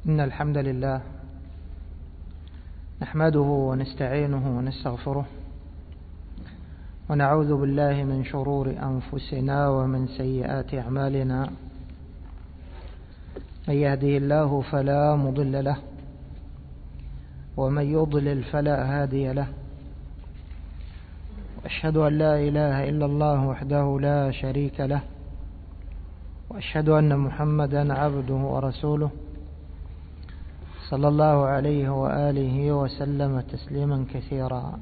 إن الحمد لله نحمده ونستعينه ونستغفره ونعوذ بالله من شرور أنفسنا ومن سيئات أعمالنا. من يهده الله فلا مضل له ومن يضلل فلا هادي له، وأشهد أن لا إله إلا الله وحده لا شريك له، وأشهد أن محمدا عبده ورسوله صلى الله عليه وآله وسلم تسليما كثيرا.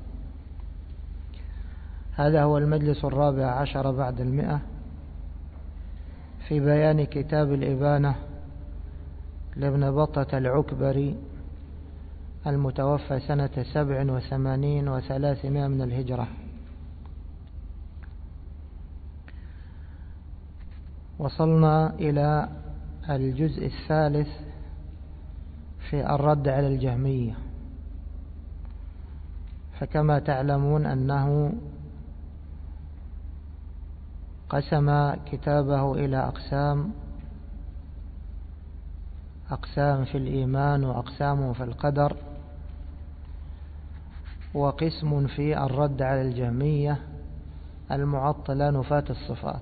هذا هو المجلس 14 بعد 100 في بيان كتاب الإبانة لابن بطة العكبري المتوفى سنة 87 و300 من الهجرة. وصلنا إلى الجزء الثالث في الرد على الجهمية. فكما تعلمون أنه قسم كتابه إلى أقسام في الإيمان وأقسام في القدر، وقسم في الرد على الجهمية المعطلة نفاة الصفات.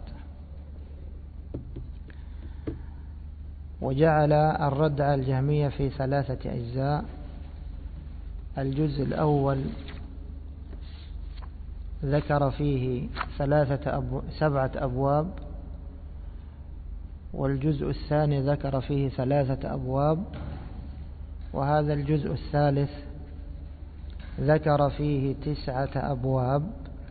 وجعل الرد على الجهمية في 3 أجزاء. الجزء الأول ذكر فيه 7 أبواب، والجزء الثاني ذكر فيه 3 أبواب، وهذا الجزء الثالث ذكر فيه 9 أبواب.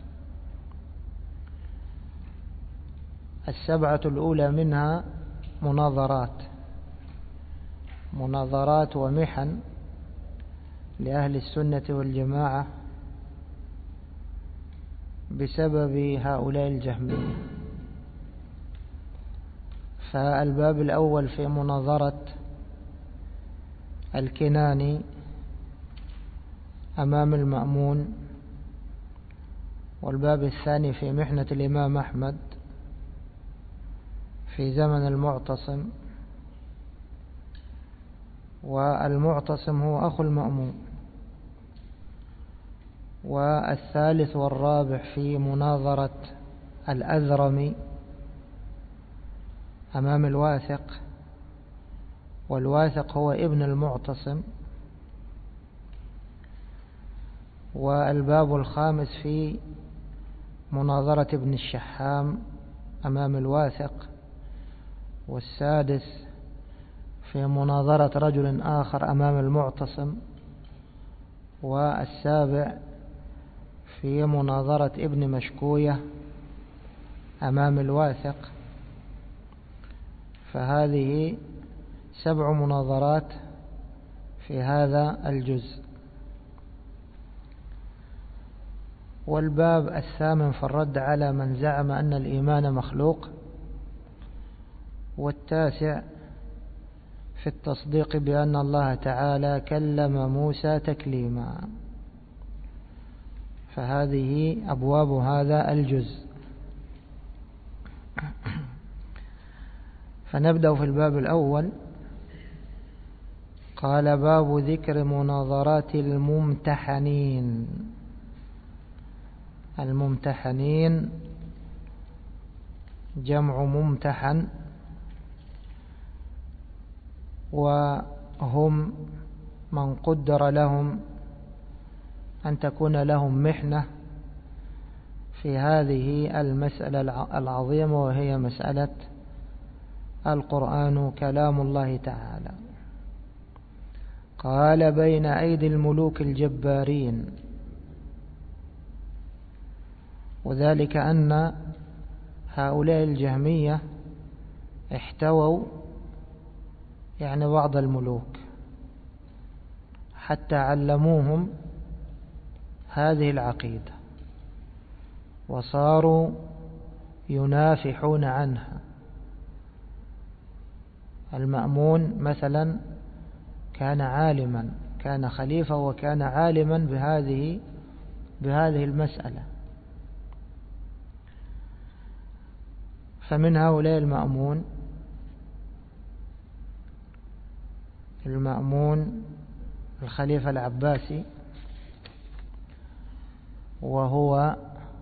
7 الأولى منها مناظرات ومحن لأهل السنة والجماعة بسبب هؤلاء الجهمية. فالباب الأول في مناظرة الكناني أمام المأمون، والباب الثاني في محنة الإمام أحمد في زمن المعتصم، والمعتصم هو أخو المأمون. والثالث والرابع في مناظرة الأذرمي أمام الواثق، والواثق هو ابن المعتصم. والباب الخامس في مناظرة ابن الشحام أمام الواثق، والسادس في مناظرة رجل آخر أمام المعتصم، والسابع في مناظرة ابن مشكوية أمام الواثق. فهذه 7 مناظرات في هذا الجزء. والباب الثامن في الرد على من زعم أن الإيمان مخلوق، والتاسع في التصديق بأن الله تعالى كلم موسى تكليما. فهذه أبواب هذا الجزء. فنبدأ في الباب الأول. قال: باب ذكر مناظرات الممتحنين. الممتحنين جمع ممتحن، وهم من قدر لهم أن تكون لهم محنة في هذه المسألة العظيمة، وهي مسألة القرآن كلام الله تعالى. قال: بين أيدي الملوك الجبارين. وذلك أن هؤلاء الجهمية احتووا بعض الملوك، حتى علموهم هذه العقيدة وصاروا ينافحون عنها. المأمون مثلا كان عالما، كان خليفة وكان عالما بهذه المسألة. فمن هؤلاء المأمون المأمون الخليفة العباسي، وهو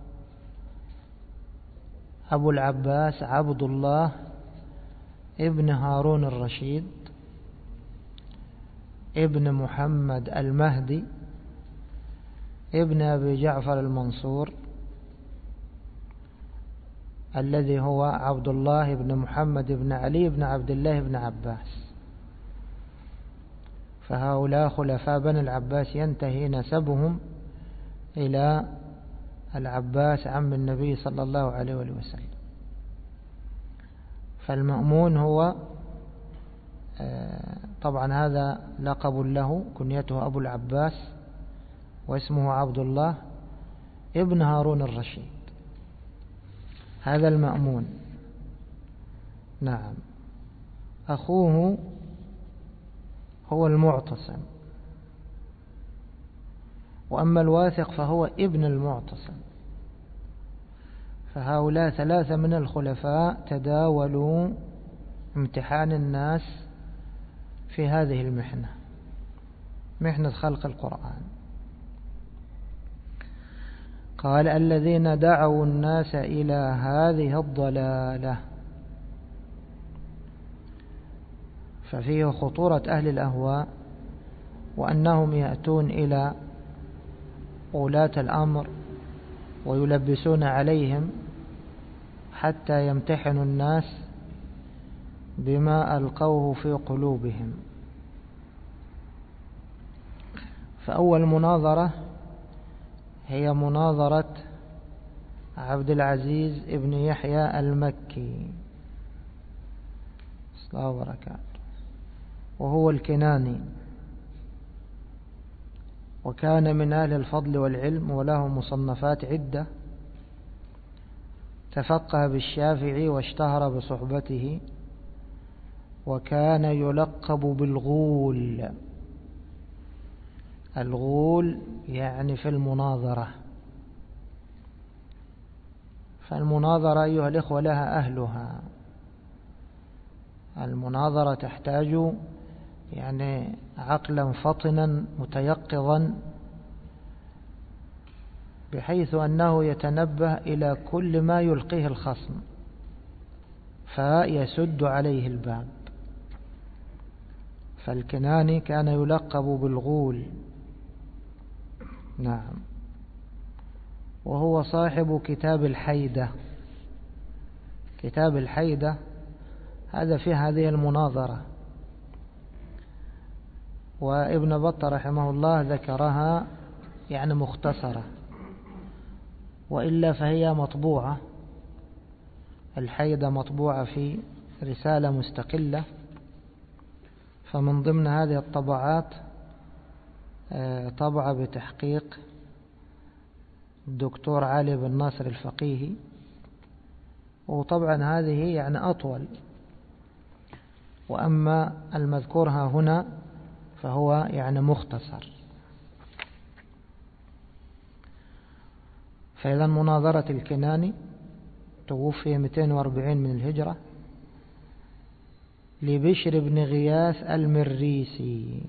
أبو العباس عبد الله ابن هارون الرشيد ابن محمد المهدي ابن أبي جعفر المنصور، الذي هو عبد الله بن محمد بن علي بن عبد الله بن عباس. فهؤلاء خلفاء بني العباس ينتهي نسبهم إلى العباس عم النبي صلى الله عليه وسلم. فالمأمون هو طبعا هذا لقب له، كنيته أبو العباس، واسمه عبد الله ابن هارون الرشيد، هذا المأمون. نعم. أخوه هو المعتصم، وأما الواثق فهو ابن المعتصم. فهؤلاء ثلاثة من الخلفاء تداولوا امتحان الناس في هذه المحنة، محنة خلق القرآن. قال: الذين دعوا الناس إلى هذه الضلالة. ففيه خطورة أهل الأهواء، وأنهم يأتون إلى ولاة الأمر ويلبسون عليهم حتى يمتحنوا الناس بما ألقوه في قلوبهم. فأول مناظرة هي مناظرة عبد العزيز ابن يحيى المكي، صلى الله وبركاته، وهو الكناني، وكان من أهل الفضل والعلم، وله مصنفات عدة. تفقه بالشافعي واشتهر بصحبته، وكان يلقب بالغول. الغول يعني في المناظرة. فالمناظرة أيها الإخوة لها أهلها. المناظرة تحتاج يعني عقلا فطنا متيقظا، بحيث أنه يتنبه إلى كل ما يلقيه الخصم فيسد عليه الباب. فالكناني كان يلقب بالغول. نعم. وهو صاحب كتاب الحيدة. كتاب الحيدة هذا في هذه المناظرة، وابن بطة رحمه الله ذكرها يعني مختصرة، وإلا فهي مطبوعة. الحيدة مطبوعة في رسالة مستقلة. فمن ضمن هذه الطبعات طبعة بتحقيق الدكتور علي بن ناصر الفقيهي، وطبعا هذه يعني أطول. وأما المذكور هنا فهو يعني مختصر. فإذا مناظرة الكناني توفي 240 من الهجرة لبشر بن غياث المريسي.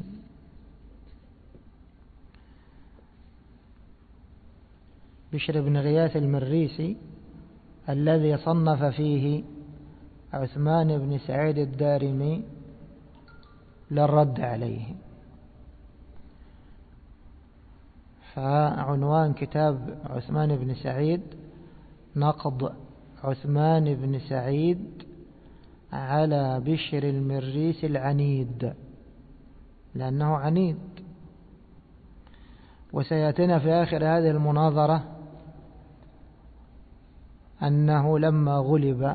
بشر بن غياث المريسي الذي صنف فيه عثمان بن سعيد الدارمي للرد عليه. فعنوان كتاب عثمان بن سعيد: نقض عثمان بن سعيد على بشر المريسي العنيد، لأنه عنيد. وسيأتينا في آخر هذه المناظرة أنه لما غلب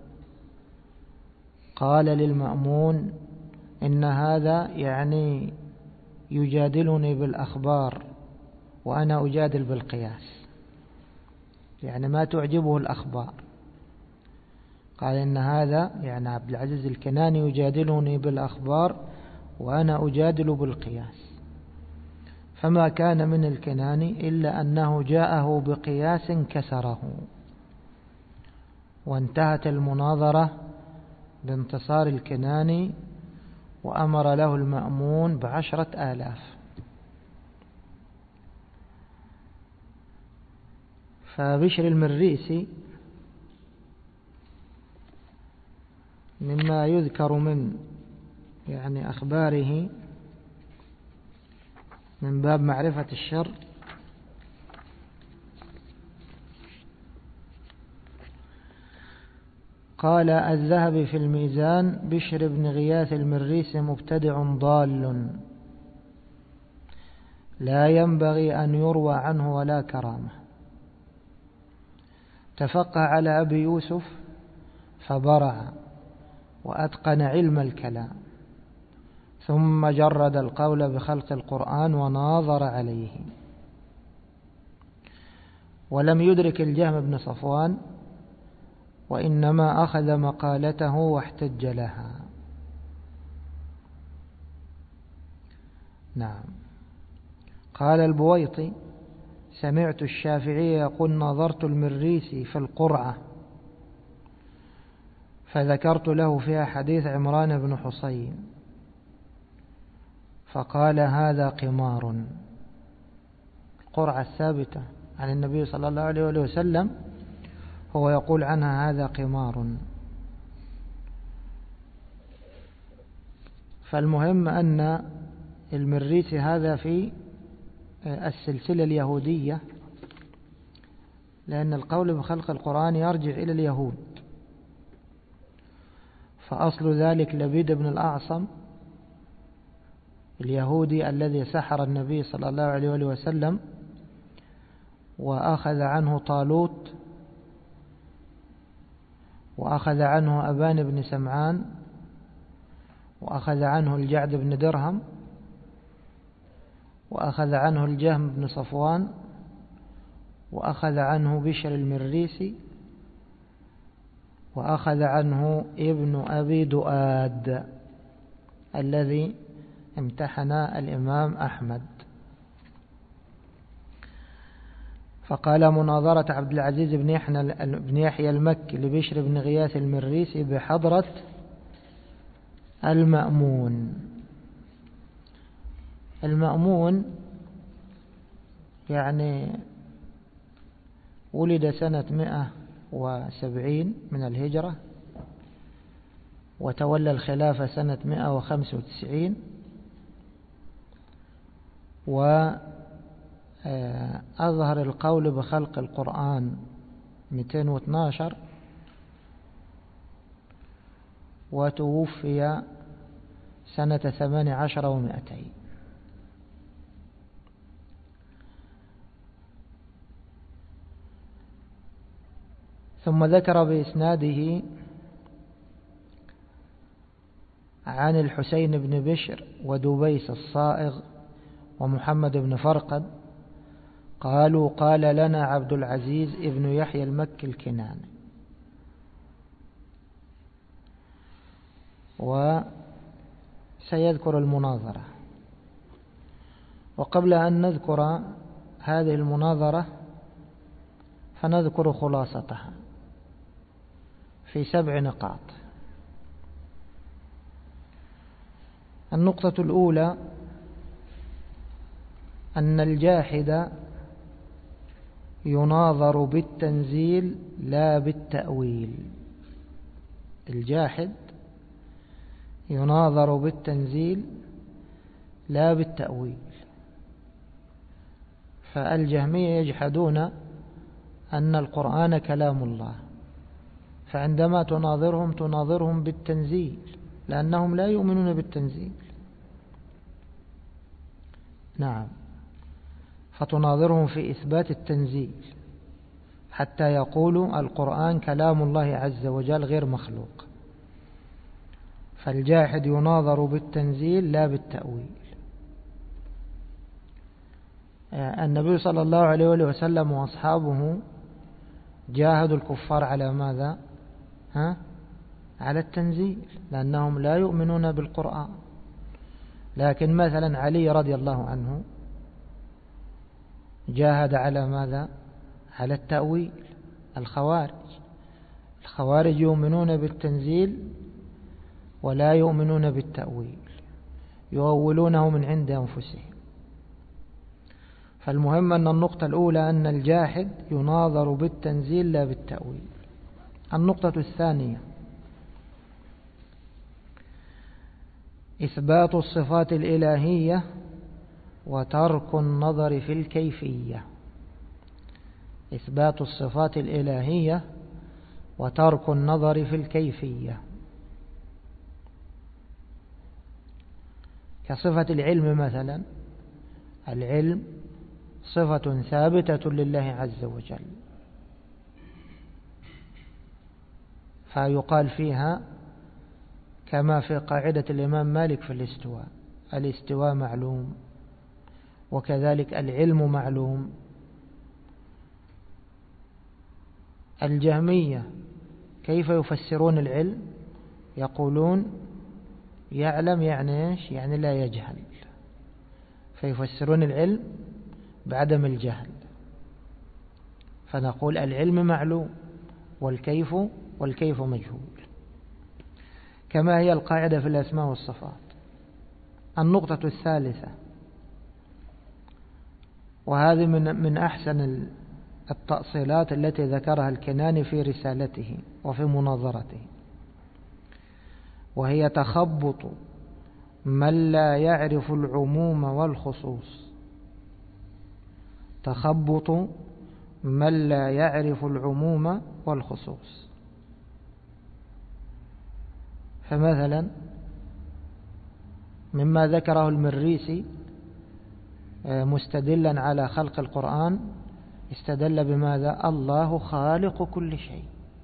قال للمأمون: إن هذا يعني يجادلني بالأخبار وأنا أجادل بالقياس، يعني ما تعجبه الأخبار. قال: إن هذا يعني عبد العزيز الكناني يجادلني بالأخبار وأنا أجادل بالقياس. فما كان من الكناني إلا أنه جاءه بقياس كسره، وانتهت المناظرة بانتصار الكناني وأمر له المأمون ب10,000. فبشر المريسي مما يذكر من أخباره من باب معرفة الشر قال الذهبي في الميزان: بشر بن غياث المريسي مبتدع ضال لا ينبغي أن يروى عنه ولا كرامة. تفقه على أبي يوسف فبرع وأتقن علم الكلام، ثم جرد القول بخلق القرآن وناظر عليه، ولم يدرك الجهم بن صفوان، وإنما أخذ مقالته واحتج لها. نعم. قال البويطي: سمعت الشافعي يقول: نظرت المريسي في القرعة فذكرت له فيها حديث عمران بن حصين فقال: هذا قمار. القرعة الثابتة عن النبي صلى الله عليه وسلم هو يقول عنها: هذا قمار. فالمهم أن المريسي هذا في السلسلة اليهودية، لأن القول بخلق القرآن يرجع إلى اليهود، فأصل ذلك لبيد بن الأعصم اليهودي الذي سحر النبي صلى الله عليه وسلم وأخذ عنه طالوت، وأخذ عنه أبان بن سمعان، وأخذ عنه الجعد بن درهم، وأخذ عنه الجهم بن صفوان، وأخذ عنه بشر المريسي، وأخذ عنه ابن أبي دؤاد الذي امتحن الإمام أحمد. فقال: مناظرة عبد العزيز بن يحيى المكي لبشر بن غياث المريسي بحضرة المأمون. المأمون ولد سنة 170 من الهجرة، وتولى الخلافة سنة 195، وأظهر القول بخلق القرآن 212، وتوفي سنة 18 و200. ثم ذكر بإسناده عن الحسين بن بشر ودبيس الصائغ ومحمد بن فرقد قالوا: قال لنا عبد العزيز ابن يحيى المكي الكناني. وسيذكر المناظرة. وقبل أن نذكر هذه المناظرة فنذكر خلاصتها في 7 نقاط. النقطة الأولى: أن الجاحد يناظر بالتنزيل لا بالتأويل. الجاحد يناظر بالتنزيل لا بالتأويل. فالجهمية يجحدون أن القرآن كلام الله، فعندما تناظرهم بالتنزيل، لأنهم لا يؤمنون بالتنزيل. نعم. فتناظرهم في إثبات التنزيل حتى يقولوا القرآن كلام الله عز وجل غير مخلوق. فالجاحد يناظر بالتنزيل لا بالتأويل. النبي صلى الله عليه وسلم وأصحابه جاهدوا الكفار على ماذا؟ على التنزيل، لأنهم لا يؤمنون بالقرآن. لكن مثلا علي رضي الله عنه جاهد على ماذا؟ على التأويل. الخوارج يؤمنون بالتنزيل ولا يؤمنون بالتأويل. يؤولونه من عند أنفسهم. فالمهم أن النقطة الأولى أن الجاحد يناظر بالتنزيل لا بالتأويل. النقطة الثانية إثبات الصفات الإلهية وترك النظر في الكيفية. إثبات الصفات الإلهية وترك النظر في الكيفية، كصفة العلم مثلا. العلم صفة ثابتة لله عز وجل، فيقال فيها كما في قاعدة الإمام مالك في الاستواء: الاستواء معلوم، وكذلك العلم معلوم. الجهمية كيف يفسرون العلم؟ يقولون يعلم يعني إيش؟ يعني لا يجهل، فيفسرون العلم بعدم الجهل. فنقول العلم معلوم والكيف مجهول، كما هي القاعدة في الأسماء والصفات. النقطة الثالثة، وهذه من أحسن التأصيلات التي ذكرها الكناني في رسالته وفي مناظرته، وهي تخبط من لا يعرف العموم والخصوص. تخبط من لا يعرف العموم والخصوص. فمثلا مما ذكره المريسي مستدلا على خلق القرآن، استدل بماذا؟ الله خالق كل شيء.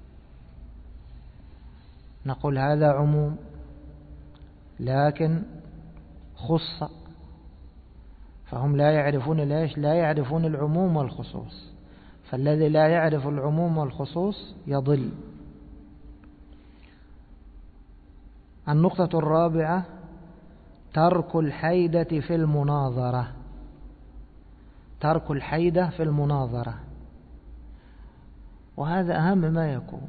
نقول هذا عموم لكن خص، فهم لا يعرفون ليش؟ لا يعرفون العموم والخصوص، فالذي لا يعرف العموم والخصوص يضل. النقطة الرابعة ترك الحيدة في المناظرة. ترك الحيدة في المناظرة، وهذا أهم ما يكون.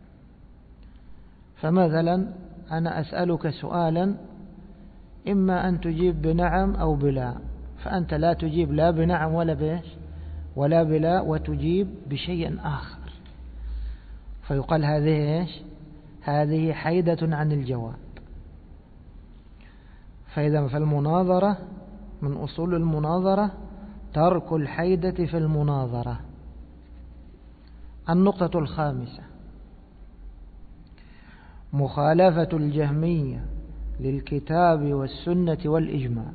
فمثلا أنا أسألك سؤالا، إما أن تجيب بنعم أو بلا، فأنت لا تجيب لا بنعم ولا بلا، وتجيب بشيء آخر، فيقال هذه هذه حيدة عن الجواب. فإذا فالمناظرة من أصول المناظرة ترك الحيدة في المناظرة. النقطة الخامسة مخالفة الجهمية للكتاب والسنة والإجماع.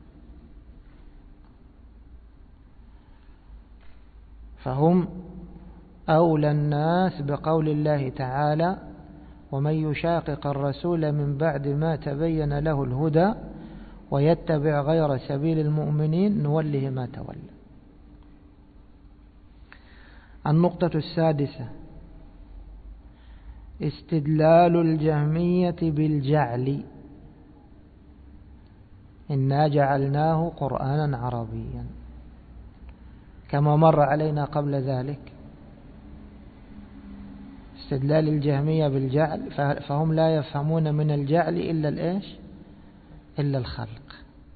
فهم أولى الناس بقول الله تعالى: ومن يشاقق الرسول من بعد ما تبين له الهدى ويتبع غير سبيل المؤمنين نوله ما تولى. النقطة السادسة استدلال الجهمية بالجعل: إنا جعلناه قرآنا عربيا، كما مر علينا قبل ذلك. استدلال الجهمية بالجعل، فهم لا يفهمون من الجعل إلا الخلق.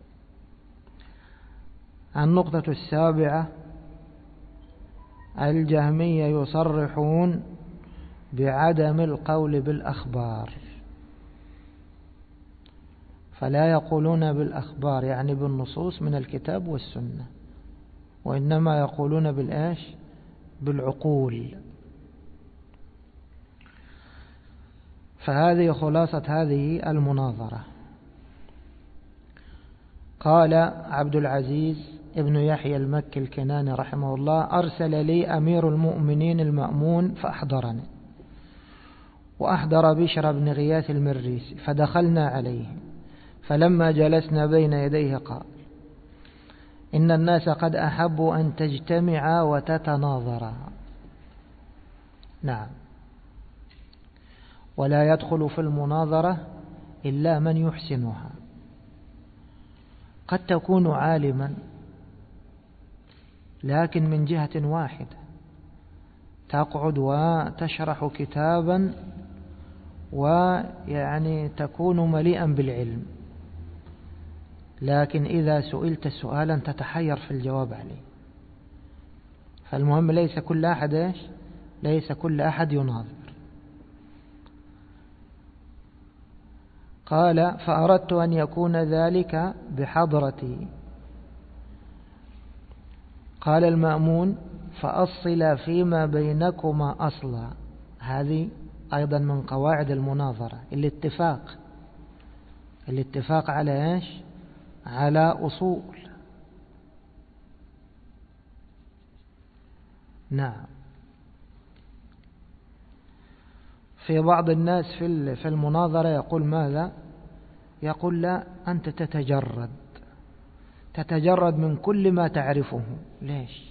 النقطة السابعة الجهمية يصرحون بعدم القول بالأخبار، فلا يقولون بالأخبار يعني بالنصوص من الكتاب والسنة، وإنما يقولون بالعقول. فهذه خلاصة هذه المناظرة. قال عبد العزيز ابن يحيى المكي الكناني رحمه الله: أرسل لي أمير المؤمنين المأمون فأحضرني، وأحضر بشر بن غياث المريسي، فدخلنا عليه، فلما جلسنا بين يديه قال: إن الناس قد أحبوا أن تجتمعا وتتناظرا. نعم، ولا يدخل في المناظرة إلا من يحسنها. قد تكون عالما لكن من جهة واحدة، تقعد وتشرح كتابا ويعني تكون مليئا بالعلم، لكن إذا سئلت سؤالا تتحير في الجواب عليه. فالمهم ليس كل أحد ليس كل أحد يناظر. قال فأردت أن يكون ذلك بحضرتي. قال المأمون فأصل فيما بينكما أصلا. هذه أيضا من قواعد المناظرة، الاتفاق على إيش؟ على أصول. نعم. في بعض الناس في المناظرة يقول ماذا؟ يقول لا، أنت تتجرد من كل ما تعرفه. ليش؟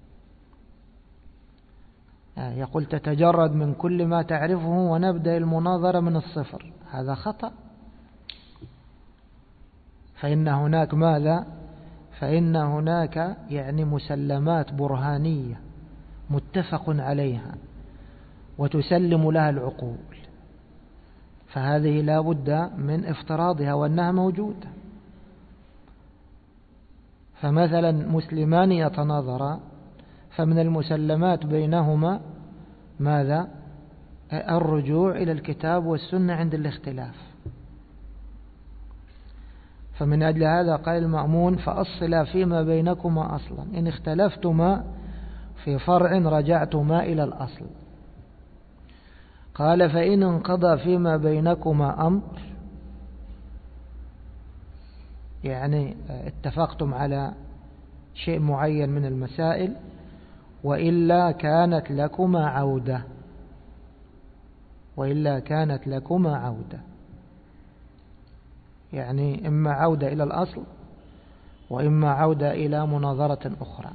يقول تتجرد من كل ما تعرفه ونبدأ المناظرة من الصفر. هذا خطأ. فإن هناك ماذا؟ فإن هناك يعني مسلمات برهانية متفق عليها وتسلم لها العقول، فهذه لا بد من افتراضها وأنها موجودة. فمثلا مسلمان يتناظران، فمن المسلمات بينهما ماذا؟ الرجوع إلى الكتاب والسنة عند الاختلاف. فمن أجل هذا قال المأمون فأصلا فيما بينكما أصلا، إن اختلفتما في فرع رجعتما إلى الأصل. قال فإن انقضى فيما بينكما أمر، يعني اتفقتم على شيء معين من المسائل، وإلا كانت لكما عودة، يعني إما عودة إلى الأصل وإما عودة إلى مناظرة أخرى.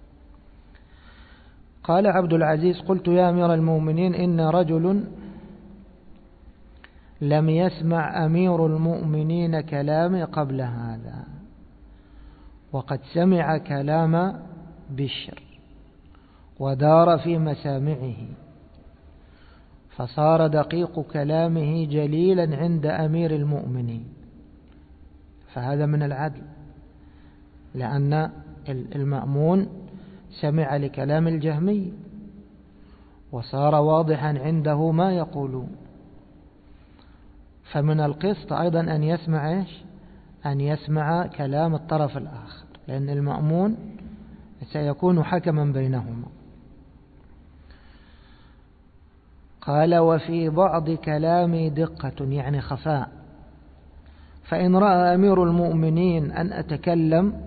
قال عبد العزيز قلت يا أمير المؤمنين إن رجل لم يسمع أمير المؤمنين كلامي قبل هذا، وقد سمع كلام بشر ودار في مسامعه، فصار دقيق كلامه جليلا عند أمير المؤمنين. فهذا من العدل، لأن المأمون سمع لكلام الجهمي وصار واضحا عنده ما يقولون. فمن القسط أيضا أن يسمع أن يسمع كلام الطرف الآخر، لأن المأمون سيكون حكما بينهما. قال وفي بعض كلامي دقة، يعني خفاء، فإن رأى أمير المؤمنين أن أتكلم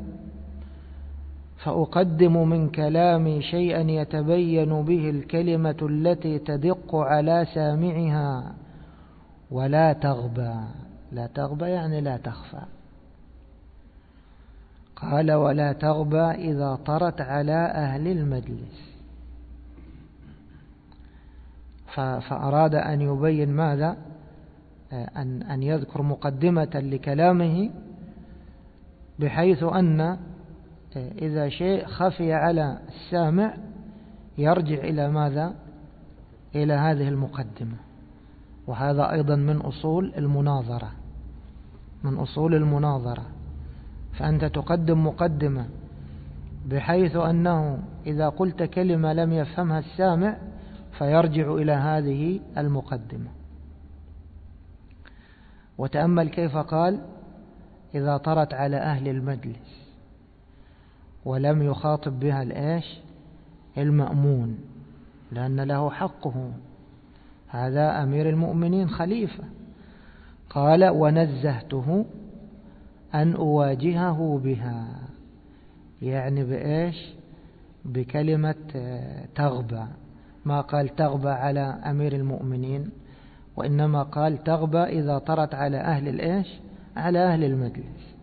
فأقدم من كلامي شيئا يتبين به الكلمة التي تدق على سامعها ولا تغبى. لا تغبى يعني لا تخفى. قال ولا تغبى إذا طرت على أهل المجلس. فأراد أن يبين ماذا؟ أن يذكر مقدمة لكلامه، بحيث أن إذا شيء خفي على السامع يرجع إلى ماذا؟ إلى هذه المقدمة. وهذا أيضا من أصول المناظرة. فأنت تقدم مقدمة بحيث أنه إذا قلت كلمة لم يفهمها السامع فيرجع إلى هذه المقدمة. وتأمل كيف قال إذا طرت على أهل المجلس، ولم يخاطب بها المأمون، لأن له حقه، هذا أمير المؤمنين خليفة. قال ونزهته أن أواجهه بها، يعني بكلمة تغبى. ما قال تغبى على أمير المؤمنين، وإنما قال تغبى إذا طرت على على أهل المجلس.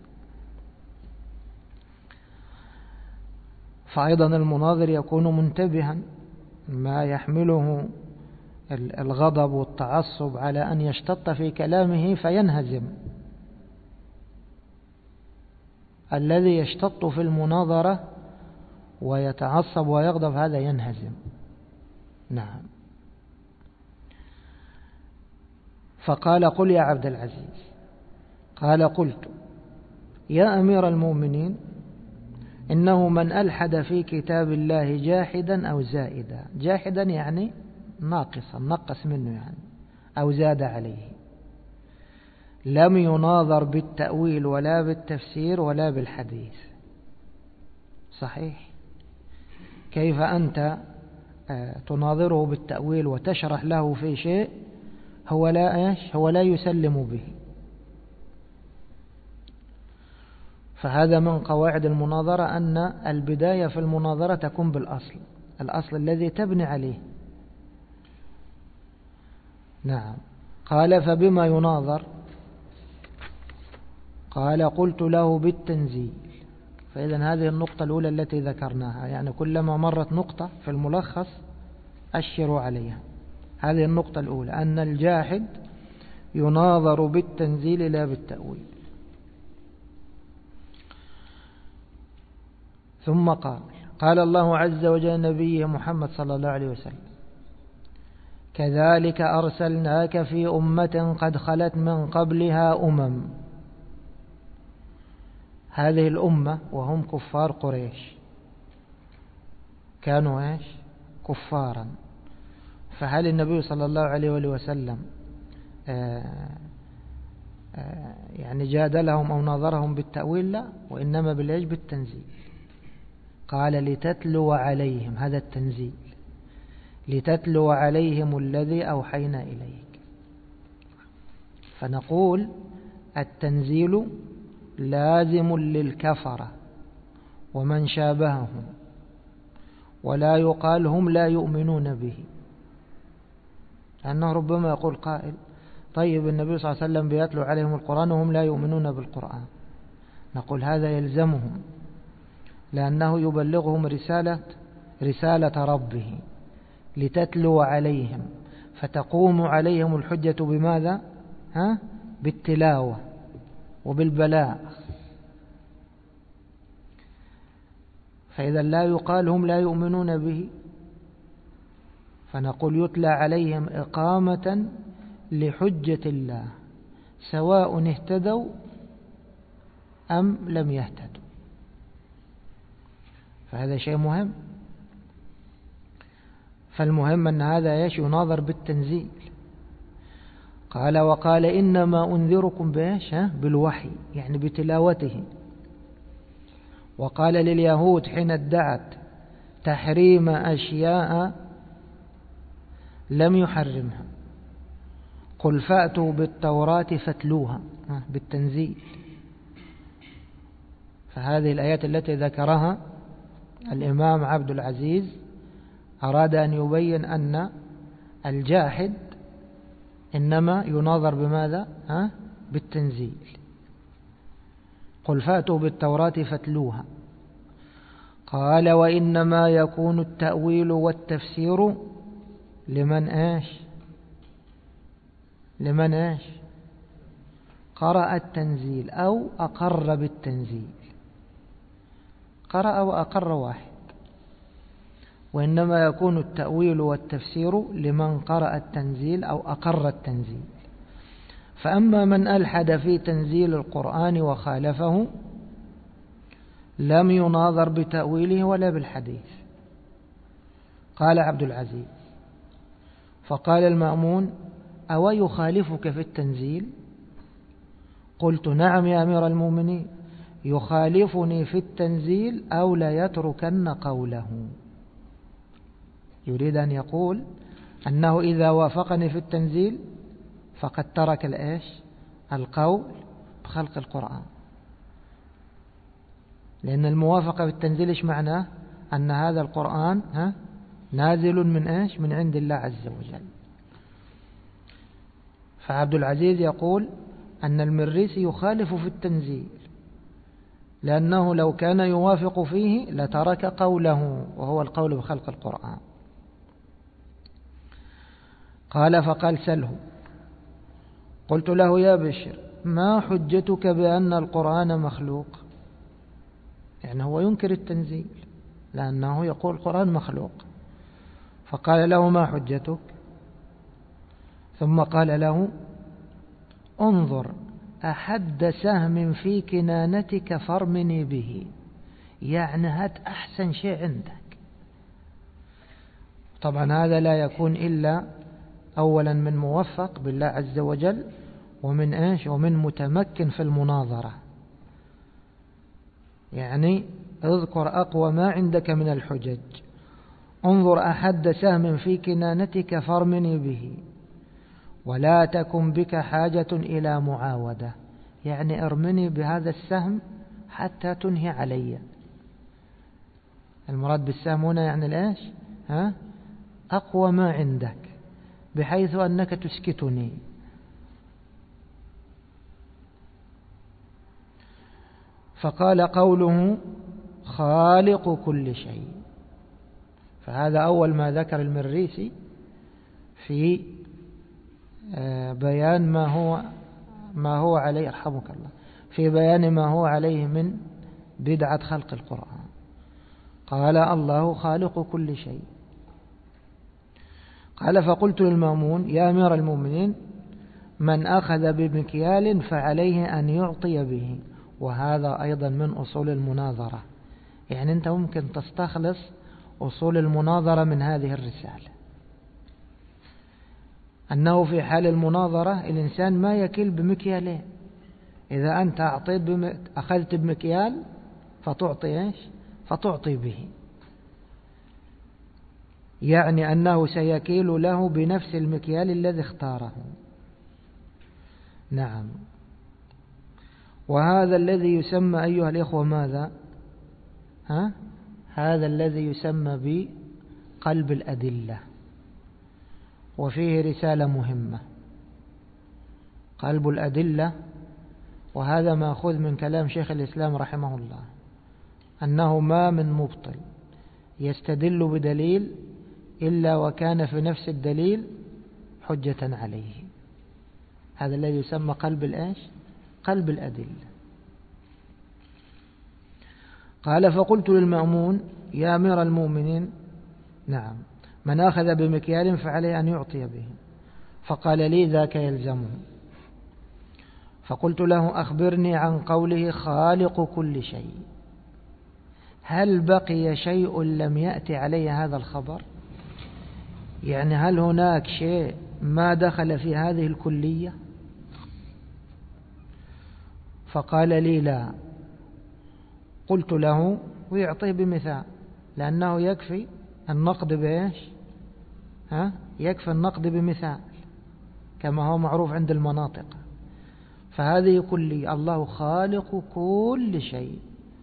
فأيضا المناظر يكون منتبها، ما يحمله الغضب والتعصب على أن يشتط في كلامه فينهزم. الذي يشتط في المناظرة ويتعصب ويغضب هذا ينهزم. نعم. فقال قل يا عبد العزيز. قال قلت يا أمير المؤمنين إنه من ألحد في كتاب الله جاحدا أو زائدا، جاحدا يعني ناقصا، نقص منه يعني، أو زاد عليه، لم يناظر بالتأويل ولا بالتفسير ولا بالحديث. صحيح، كيف أنت تناظره بالتأويل وتشرح له في شيء هو لا يسلم به؟ فهذا من قواعد المناظرة، أن البداية في المناظرة تكون بالأصل، الأصل الذي تبني عليه. نعم. قال فبما يناظر؟ قال قلت له بالتنزيل. فإذا هذه النقطة الأولى التي ذكرناها، يعني كلما مرت نقطة في الملخص أشروا عليها. هذه النقطة الأولى، أن الجاحد يناظر بالتنزيل لا بالتأويل. ثم قال الله عز وجل نبيه محمد صلى الله عليه وسلم: كذلك أرسلناك في أمة قد خلت من قبلها أمم. هذه الأمة وهم كفار قريش، كانوا كفارا. فهل النبي صلى الله عليه وسلم يعني جادلهم أو ناظرهم بالتأويل؟ لا، وإنما بالتنزيل. قال لتتلو عليهم، هذا التنزيل، لتتلو عليهم الذي أوحينا إليك. فنقول التنزيل لازم للكفرة ومن شابههم، ولا يقال هم لا يؤمنون به، لأنه ربما يقول قائل: طيب النبي صلى الله عليه وسلم بيتلو عليهم القرآن وهم لا يؤمنون بالقرآن. نقول هذا يلزمهم، لأنه يبلغهم رسالة ربه، لتتلو عليهم، فتقوم عليهم الحجة بماذا؟ بالتلاوة وبالبلاغ. فإذا لا يقال هم لا يؤمنون به، فنقول يتلى عليهم إقامة لحجة الله، سواء اهتدوا أم لم يهتدوا. فهذا شيء مهم. فالمهم أن هذا يناظر بالتنزيل. قال وقال إنما أنذركم بالوحي، يعني بتلاوته. وقال لليهود حين ادعت تحريم أشياء لم يحرمها: قل فأتوا بالتوراة فاتلوها، بالتنزيل. فهذه الآيات التي ذكرها الإمام عبد العزيز أراد أن يبين أن الجاحد إنما يناظر بماذا؟ بالتنزيل. قل فأتوا بالتوراة فاتلوها. قال وإنما يكون التأويل والتفسير لمن قرأ التنزيل أو أقر بالتنزيل. قرأ وأقر واحد. وإنما يكون التأويل والتفسير لمن قرأ التنزيل أو أقر التنزيل. فأما من ألحد في تنزيل القرآن وخالفه لم يناظر بتأويله ولا بالحديث. قال عبد العزيز: فقال المأمون: أو يخالفك في التنزيل؟ قلت: نعم يا أمير المؤمنين، يخالفني في التنزيل أو لا يتركن قوله. يريد أن يقول أنه إذا وافقني في التنزيل فقد ترك القول بخلق القرآن. لأن الموافقة في التنزيل إيش معناه؟ أن هذا القرآن نازل من عند الله عز وجل. فعبد العزيز يقول أن المريسي يخالف في التنزيل، لأنه لو كان يوافق فيه لترك قوله، وهو القول بخلق القرآن. قال فقال: سله. قلت له: يا بشر، ما حجتك بأن القرآن مخلوق؟ يعني هو ينكر التنزيل لأنه يقول القرآن مخلوق. فقال له: ما حجتك؟ ثم قال له: انظر أحد سهم في كنانتك فارمني به، يعني هات أحسن شيء عندك. طبعا هذا لا يكون إلا أولا من موفق بالله عز وجل، ومن إيش؟ ومن متمكن في المناظرة. يعني اذكر أقوى ما عندك من الحجج. انظر أحد سهم في كنانتك فارمني به، ولا تكن بك حاجة إلى معاودة، يعني ارمني بهذا السهم حتى تنهي علي. المراد بالسهم هنا يعني الإيش؟ أقوى ما عندك، بحيث أنك تسكتني. فقال قوله خالق كل شيء، فهذا أول ما ذكر المريسي في بيان ما هو عليه، رحمك الله، في بيان ما هو عليه من بدعة خلق القرآن. قال الله خالق كل شيء. قال فقلت للمأمون يا أمير المؤمنين من أخذ بمكيال فعليه أن يعطي به. وهذا أيضا من أصول المناظرة، يعني أنت ممكن تستخلص أصول المناظرة من هذه الرسالة، أنه في حال المناظرة الإنسان ما يكل بمكيالين. إذا أنت أخذت بمكيال فتعطي إيش؟ فتعطي به، يعني أنه سيكيل له بنفس المكيال الذي اختاره. نعم. وهذا الذي يسمى أيها الإخوة ماذا؟ هذا الذي يسمى بقلب الأدلة، وفيه رسالة مهمة. قلب الأدلة، وهذا مأخوذ من كلام شيخ الإسلام رحمه الله، أنه ما من مبطل يستدل بدليل إلا وكان في نفس الدليل حجة عليه. هذا الذي يسمى قلب الإيش؟ قلب الأدلة. قال فقلت للمأمون يا أمير المؤمنين نعم من أخذ بمكيال فعليه أن يعطي به. فقال لي ذاك يلزمه. فقلت له أخبرني عن قوله خالق كل شيء، هل بقي شيء لم يأتي عليه هذا الخبر؟ يعني هل هناك شيء ما دخل في هذه الكلية؟ فقال لي لا. قلت له ويعطيه بمثال، لأنه يكفي النقد بإيش؟ يكفي النقد بمثال كما هو معروف عند المناطق. فهذه كلية، الله خالق كل شيء.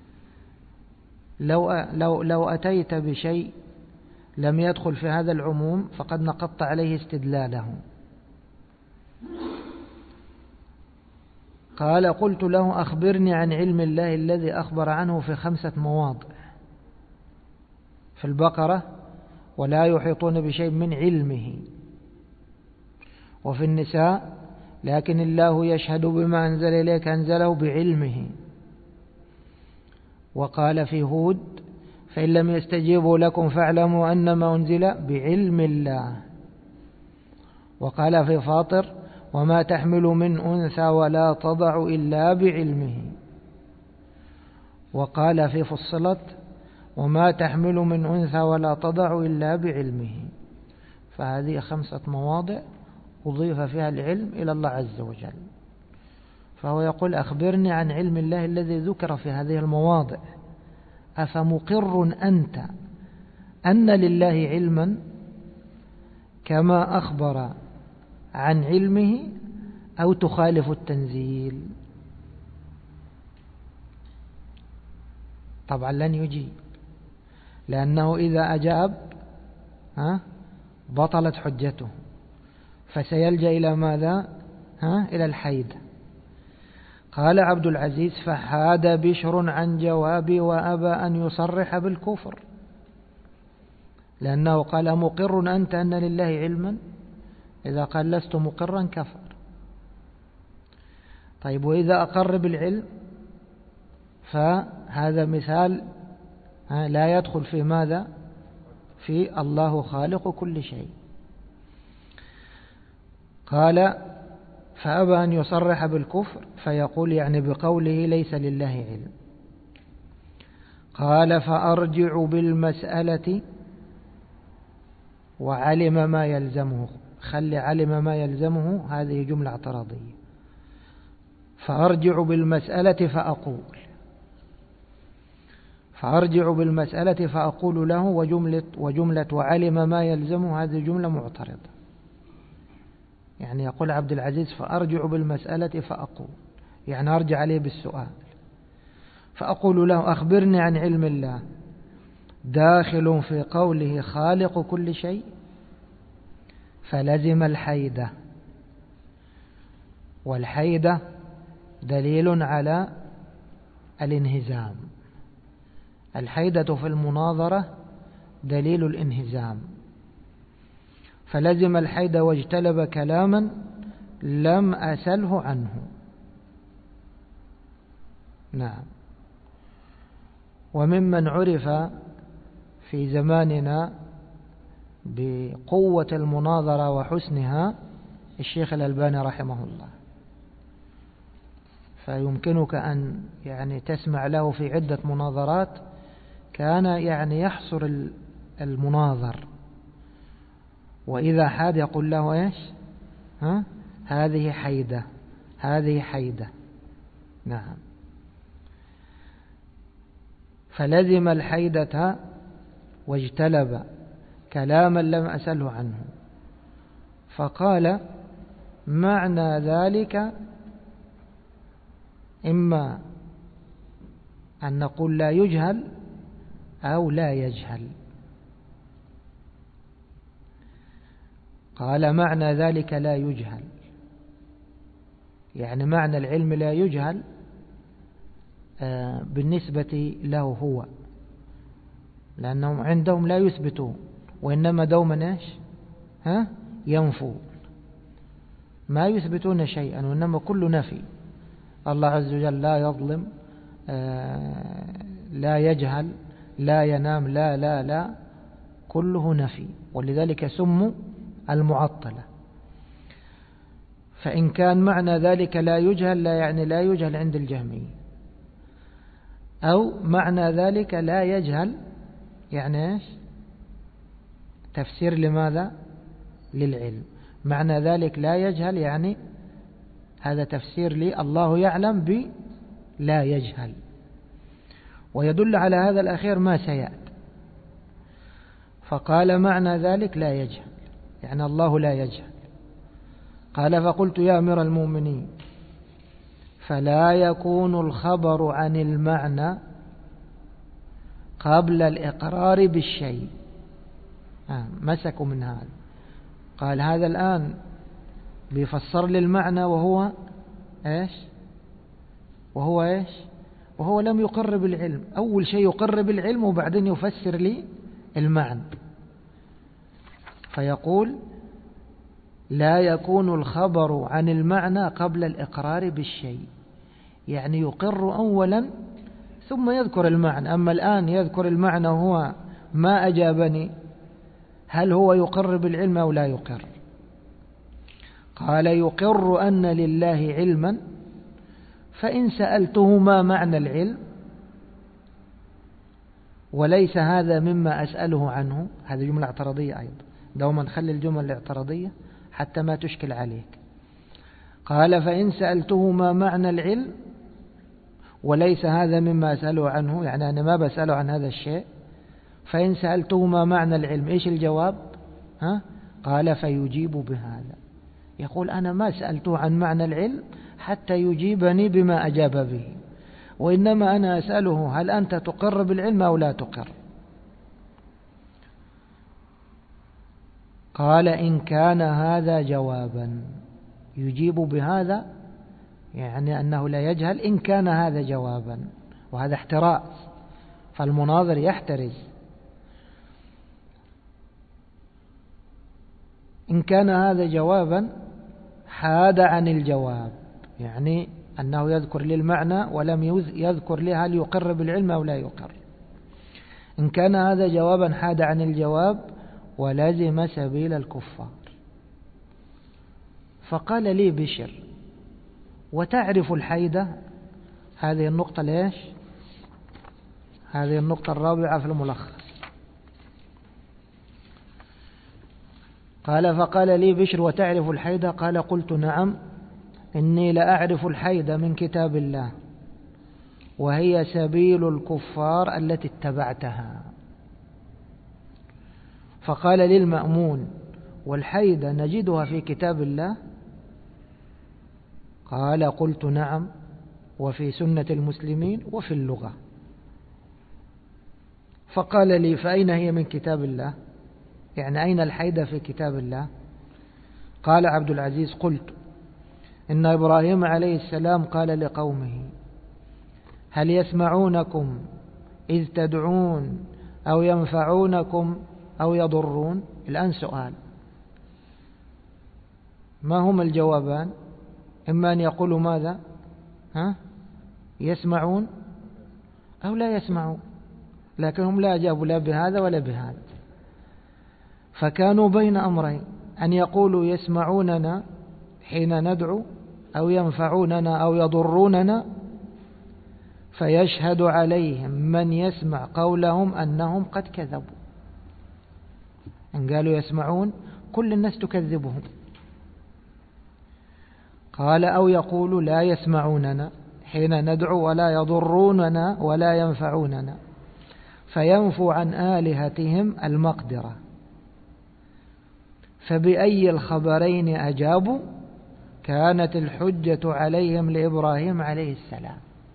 لو أتيت بشيء لم يدخل في هذا العموم فقد نقضت عليه استدلاله. قال قلت له أخبرني عن علم الله الذي أخبر عنه في 5 مواضع في البقرة، ولا يحيطون بشيء من علمه، وفي النساء لكن الله يشهد بما أنزل إليك أنزله بعلمه، وقال في هود فإن لم يستجيبوا لكم فاعلموا أنما أنزل بعلم الله، وقال في فاطر وما تحمل من أنثى ولا تضع إلا بعلمه، وقال في فصلت وما تحمل من أنثى ولا تضع إلا بعلمه. فهذه 5 مواضع أضيف فيها العلم إلى الله عز وجل. فهو يقول أخبرني عن علم الله الذي ذكر في هذه المواضع، أفمقر أنت أن لله علما كما أخبر عن علمه أو تخالف التنزيل؟ طبعا لن يجيب، لأنه إذا أجاب بطلت حجته، فسيلجأ إلى ماذا؟ إلى الحيد. قال عبد العزيز فحاد بشر عن جوابي وأبى أن يصرح بالكفر، لأنه قال مقر أنت أن لله علما، إذا قال لست مقرا كفر. طيب وإذا أقر بالعلم فهذا مثال لا يدخل في ماذا؟ في الله خالق كل شيء. قال فأبى أن يصرح بالكفر، فيقول يعني بقوله ليس لله علم. قال فأرجع بالمسألة وعلم ما يلزمه. خلي علم ما يلزمه هذه جملة اعتراضية. فأرجع بالمسألة فأقول له وجملة وعلم ما يلزمه هذه جملة معترضة. يعني يقول عبد العزيز فأرجع بالمسألة فأقول، يعني أرجع عليه بالسؤال، فأقول له أخبرني عن علم الله، داخل في قوله خالق كل شيء، فلزم الحيدة. والحيدة دليل على الانهزام. الحيدة في المناظرة دليل الانهزام. فلزم الحيدة واجتلب كلاما لم أسله عنه. نعم. وممن عرف في زماننا بقوة المناظرة وحسنها الشيخ الألباني رحمه الله، فيمكنك أن يعني تسمع له في عدة مناظرات كان يعني يحصر المناظر، وإذا حاد يقول له إيش؟ هذه حيدة، هذه حيدة. نعم. فلزم الحيدة واجتلب كلاما لم أسله عنه. فقال معنى ذلك إما أن نقول لا يجهل أو لا يجهل. قال معنى ذلك لا يجهل، يعني معنى العلم لا يجهل بالنسبة له هو، لأنهم عندهم لا يثبتون وإنما دوما إيش؟ ينفون، ما يثبتون شيئا وإنما كل نفي. الله عز وجل لا يظلم، لا يجهل، لا ينام، لا لا لا، كله نفي، ولذلك سموا المعطلة. فإن كان معنى ذلك لا يجهل، لا يعني لا يجهل عند الجهمية، أو معنى ذلك لا يجهل يعني إيش؟ تفسير لماذا؟ للعلم. معنى ذلك لا يجهل يعني هذا تفسير لي الله يعلم بلا يجهل، ويدل على هذا الأخير ما سيأتي. فقال معنى ذلك لا يجهل يعني الله لا يجهل. قال فقلت يا أمير المؤمنين فلا يكون الخبر عن المعنى قبل الإقرار بالشيء. مسكوا من هذا. قال هذا الآن بيفسر لي المعنى وهو إيش؟ وهو لم يقر بالعلم. أول شيء يقر بالعلم وبعدين يفسر لي المعنى. فيقول لا يكون الخبر عن المعنى قبل الإقرار بالشيء، يعني يقر أولا ثم يذكر المعنى. أما الآن يذكر المعنى وهو ما أجابني، هل هو يقر بالعلم أو لا يقر؟ قال يقر أن لله علما، فإن سألته ما معنى العلم وليس هذا مما أسأله عنه. هذه جملة اعتراضية أيضا، دوما خلي الجمل الاعتراضية حتى ما تشكل عليك. قال فإن سألته ما معنى العلم وليس هذا مما أسأله عنه، يعني أنا ما بسأله عن هذا الشيء. فإن سألته ما معنى العلم إيش الجواب؟ قال فيجيب بهذا. يقول أنا ما سألته عن معنى العلم حتى يجيبني بما أجاب به، وإنما أنا أسأله هل أنت تقر بالعلم أو لا تقر؟ قال إن كان هذا جوابا، يجيب بهذا يعني أنه لا يجهل إن كان هذا جوابا، وهذا احتراز، فالمناظر يحترز. إن كان هذا جوابا حاد عن الجواب، يعني أنه يذكر لي المعنى ولم يذكر لي هل يقر بالعلم أو لا يقر. إن كان هذا جوابا حاد عن الجواب ولازم سبيل الكفار. فقال لي بشر وتعرف الحيدة. هذه النقطة ليش؟ هذه النقطة الرابعة في الملخص. قال فقال لي بشر وتعرف الحيدة؟ قال قلت نعم إني لأعرف الحيدة من كتاب الله وهي سبيل الكفار التي اتبعتها. فقال للمأمون والحيدة نجدها في كتاب الله؟ قال قلت نعم وفي سنة المسلمين وفي اللغة. فقال لي فأين هي من كتاب الله؟ يعني أين الحيدة في كتاب الله؟ قال عبد العزيز قلت إن إبراهيم عليه السلام قال لقومه هل يسمعونكم إذ تدعون أو ينفعونكم أو يضرون؟ الآن سؤال، ما هما الجوابان؟ إما أن يقولوا ماذا؟ يسمعون أو لا يسمعون، لكنهم لا أجابوا لا بهذا ولا بهذا، فكانوا بين أمرين، أن يقولوا يسمعوننا حين ندعو أو ينفعوننا أو يضروننا، فيشهد عليهم من يسمع قولهم أنهم قد كذبوا. إن قالوا يسمعون كل الناس تكذبهم. قال أو يقول لا يسمعوننا حين ندعو ولا يضروننا ولا ينفعوننا، فينفوا عن آلهتهم المقدرة، فبأي الخبرين أجابوا؟ كانت الحجة عليهم لإبراهيم عليه السلام.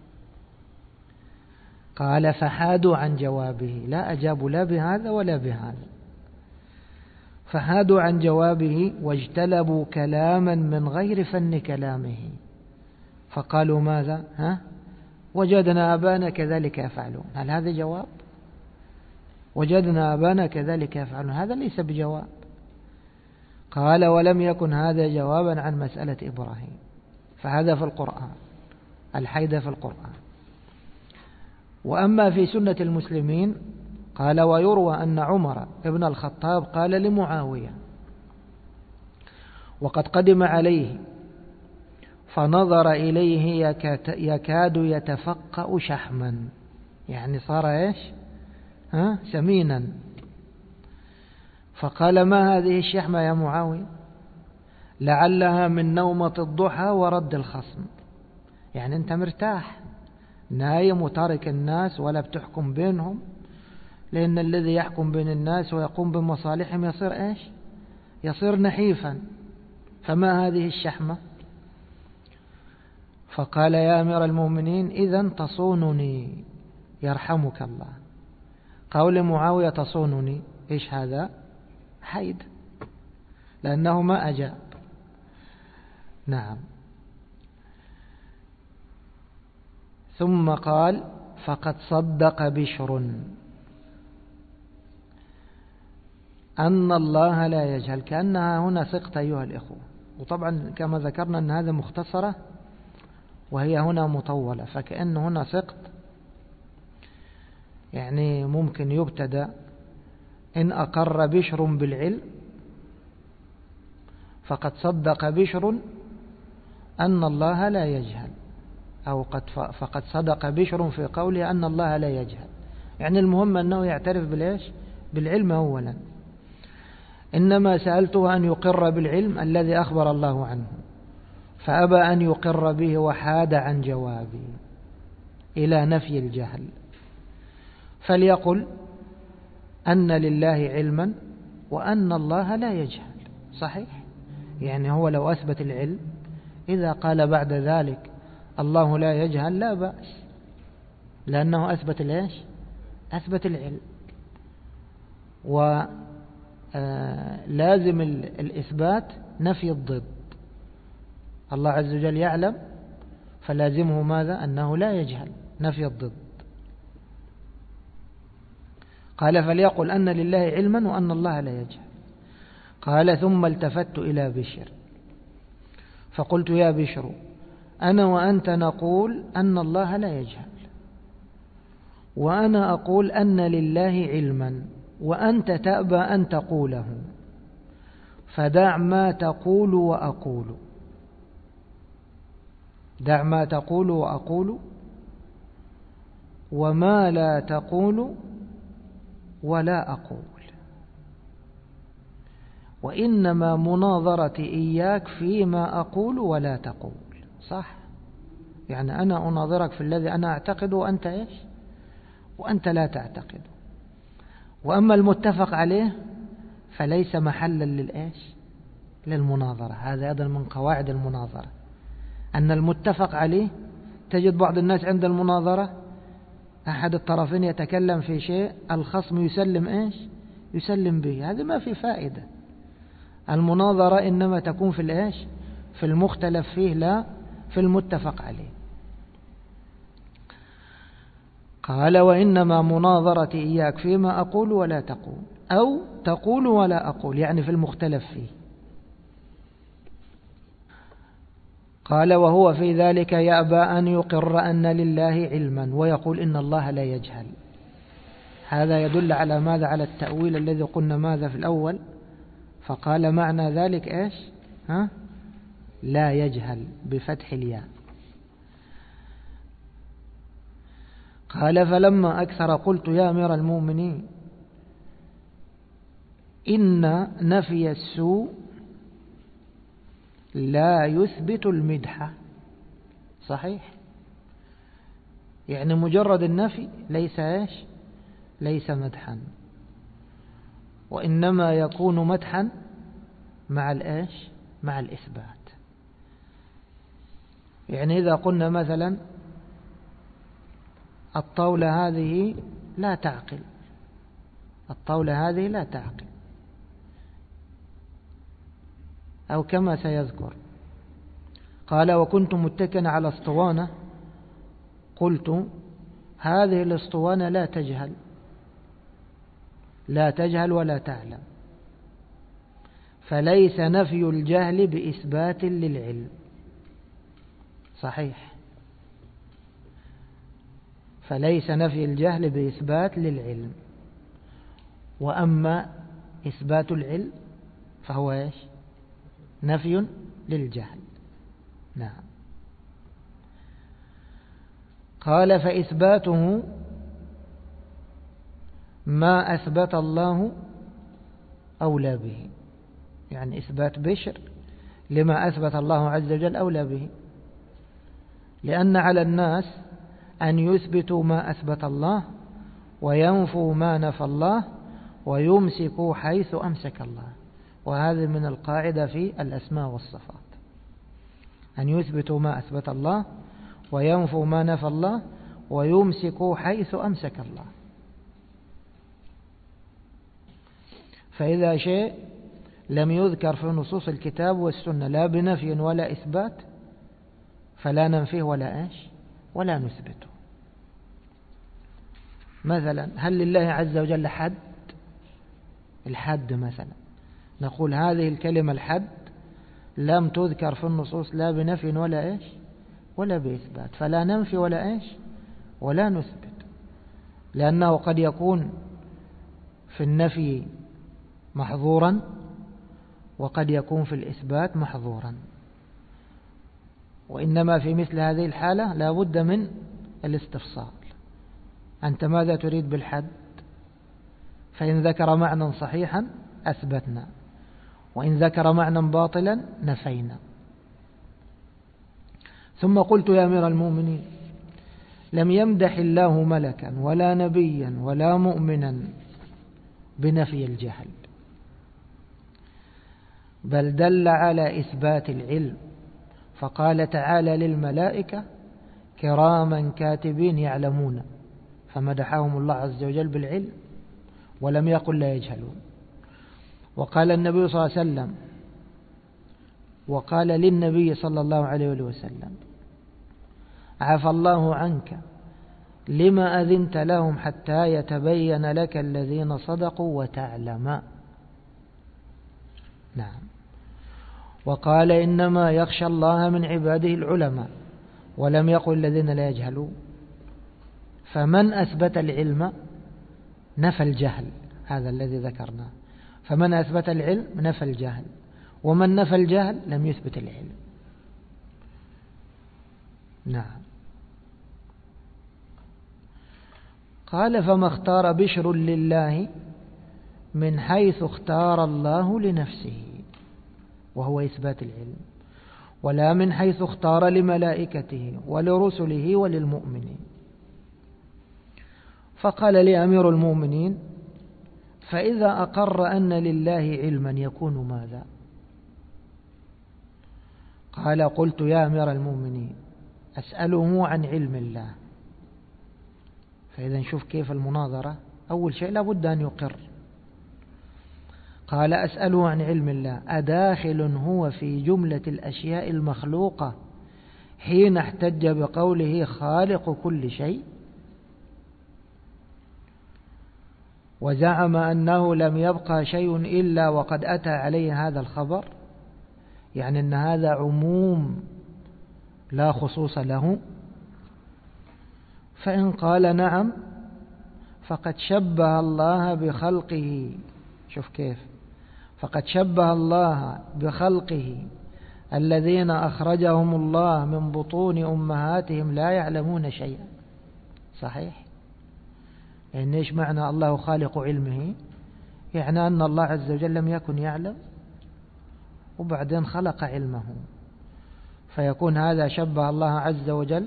قال فحادوا عن جوابه، لا أجابوا لا بهذا ولا بهذا، فحادوا عن جوابه واجتلبوا كلاما من غير فن كلامه، فقالوا ماذا؟ وجدنا أبانا كذلك يفعلون. هل هذا جواب؟ وجدنا أبانا كذلك يفعلون، هذا ليس بجواب. قال ولم يكن هذا جوابا عن مسألة إبراهيم، فهذا في القرآن، الحيدة في القرآن. وأما في سنة المسلمين قال ويروى أن عمر ابن الخطاب قال لمعاوية وقد قدم عليه فنظر إليه يكاد يتفقأ شحما، يعني صار إيش؟ سمينا. فقال ما هذه الشحمة يا معاوية؟ لعلها من نومة الضحى ورد الخصم، يعني أنت مرتاح نايم وتارك الناس ولا بتحكم بينهم، لأن الذي يحكم بين الناس ويقوم بمصالحهم يصير إيش؟ يصير نحيفا، فما هذه الشحمة؟ فقال يا أمير المؤمنين إذن تصونني يرحمك الله. قول معاوية تصونني إيش هذا؟ حيد، لأنه ما أجاب. نعم. ثم قال فقد صدق بشر أن الله لا يجهل، كأنها هنا ثقة أيها الإخوة، وطبعا كما ذكرنا أن هذا مختصرة وهي هنا مطولة، فكأن هنا ثقة، يعني ممكن يبتدأ إن أقر بشر بالعلم فقد صدق بشر أن الله لا يجهل، أو فقد صدق بشر في قوله أن الله لا يجهل، يعني المهم أنه يعترف بالإيش؟ بالعلم أولا. إنما سألته أن يقر بالعلم الذي أخبر الله عنه، فأبى أن يقر به وحاد عن جوابي إلى نفي الجهل. فليقل أن لله علما وأن الله لا يجهل، صحيح؟ يعني هو لو أثبت العلم، إذا قال بعد ذلك الله لا يجهل لا بأس، لأنه أثبت الإيش؟ أثبت العلم. ولازم الإثبات نفي الضد. الله عز وجل يعلم، فلازمه ماذا؟ أنه لا يجهل، نفي الضد. قال فليقل أن لله علما وأن الله لا يجهل. قال ثم التفت إلى بشر فقلت يا بشر أنا وأنت نقول أن الله لا يجهل، وأنا أقول أن لله علما، وأنت تأبى أن تقوله، فدع ما تقول وأقول. دع ما تقول وأقول وما لا تقول ولا أقول. وإنما مناظرتي إياك فيما أقول ولا تقول. صح، يعني أنا أناظرك في الذي أنا أعتقده وأنت إيش؟ وأنت لا تعتقده. وأما المتفق عليه فليس محلا للإيش؟ للمناظرة. هذا أيضا من قواعد المناظرة، أن المتفق عليه تجد بعض الناس عند المناظرة أحد الطرفين يتكلم في شيء الخصم يسلم إيش؟ يسلم به. هذا ما في فائدة. المناظرة إنما تكون في الإيش؟ في المختلف فيه، لا في المتفق عليه. قال وإنما مناظرتي إياك فيما أقول ولا تقول، أو تقول ولا أقول، يعني في المختلف فيه. قال وهو في ذلك يأبى أن يقر أن لله علما ويقول إن الله لا يجهل. هذا يدل على ماذا؟ على التأويل الذي قلنا ماذا في الأول؟ فقال معنى ذلك إيش؟ لا يجهل بفتح الياء. قال فلما أكثر قلت يا أمير المؤمنين إن نفي السوء لا يثبت المدح. صحيح، يعني مجرد النفي ليس إيش؟ ليس مدحا، وإنما يكون مدحا مع الإيش؟ مع الإثبات. يعني إذا قلنا مثلا الطاولة هذه لا تعقل، الطاولة هذه لا تعقل، أو كما سيذكر قال وكنت متكئا على اسطوانة قلت هذه الاسطوانة لا تجهل، لا تجهل ولا تعلم، فليس نفي الجهل بإثبات للعلم. صحيح، فليس نفي الجهل بإثبات للعلم، وأما إثبات العلم فهو إيش؟ نفي للجهل. نعم. قال فإثباته ما أثبت الله أولى به، يعني إثبات بشر لما أثبت الله عز وجل أولى به، لأن على الناس أن يثبتوا ما أثبت الله وينفوا ما نفى الله ويمسكوا حيث أمسك الله. وهذا من القاعدة في الأسماء والصفات، أن يثبتوا ما أثبت الله وينفوا ما نفى الله ويمسكوا حيث أمسك الله. فإذا شيء لم يذكر في نصوص الكتاب والسنة لا بنفي ولا إثبات فلا ننفيه ولا إيش؟ ولا نثبته. مثلا هل لله عز وجل حد؟ الحد مثلا نقول هذه الكلمة الحد لم تذكر في النصوص لا بنفي ولا إيش؟ ولا بإثبات، فلا ننفي ولا إيش؟ ولا نثبت، لأنه قد يكون في النفي محظورا وقد يكون في الإثبات محظورا. وإنما في مثل هذه الحالة لا بد من الاستفصال. أنت ماذا تريد بالحد؟ فإن ذكر معنى صحيحا أثبتنا، وإن ذكر معنى باطلا نفينا. ثم قلت يا أمير المؤمنين لم يمدح الله ملكا ولا نبيا ولا مؤمنا بنفي الجهل، بل دل على إثبات العلم، فقال تعالى للملائكة كراما كاتبين يعلمون، فمدحهم الله عز وجل بالعلم ولم يقل لا يجهلون. وقال النبي صلى الله عليه وسلم وقال للنبي صلى الله عليه وسلم عفى الله عنك لما أذنت لهم حتى يتبين لك الذين صدقوا وتعلم. نعم. وقال إنما يخشى الله من عباده العلماء، ولم يقل الذين لا يجهلون. فمن أثبت العلم نفى الجهل، هذا الذي ذكرناه. فمن أثبت العلم نفى الجهل، ومن نفى الجهل لم يثبت العلم. نعم. قال فما اختار بشر لله من حيث اختار الله لنفسه وهو إثبات العلم، ولا من حيث اختار لملائكته ولرسله وللمؤمنين. فقال لي أمير المؤمنين: فإذا أقر أن لله علما يكون ماذا؟ قال: قلت يا أمير المؤمنين أسأله عن علم الله. فإذا نشوف كيف المناظرة. أول شيء لابد أن يقر. قال: أسأله عن علم الله أداخل هو في جملة الأشياء المخلوقة حين احتج بقوله خالق كل شيء، وزعم أنه لم يبقى شيء إلا وقد أتى عليه هذا الخبر، يعني أن هذا عموم لا خصوص له. فإن قال نعم فقد شبه الله بخلقه. شوف كيف، فقد شبه الله بخلقه الذين أخرجهم الله من بطون أمهاتهم لا يعلمون شيئا. صحيح؟ يعني إيش معنى الله خالق علمه؟ يعني أن الله عز وجل لم يكن يعلم وبعدين خلق علمه، فيكون هذا شبه الله عز وجل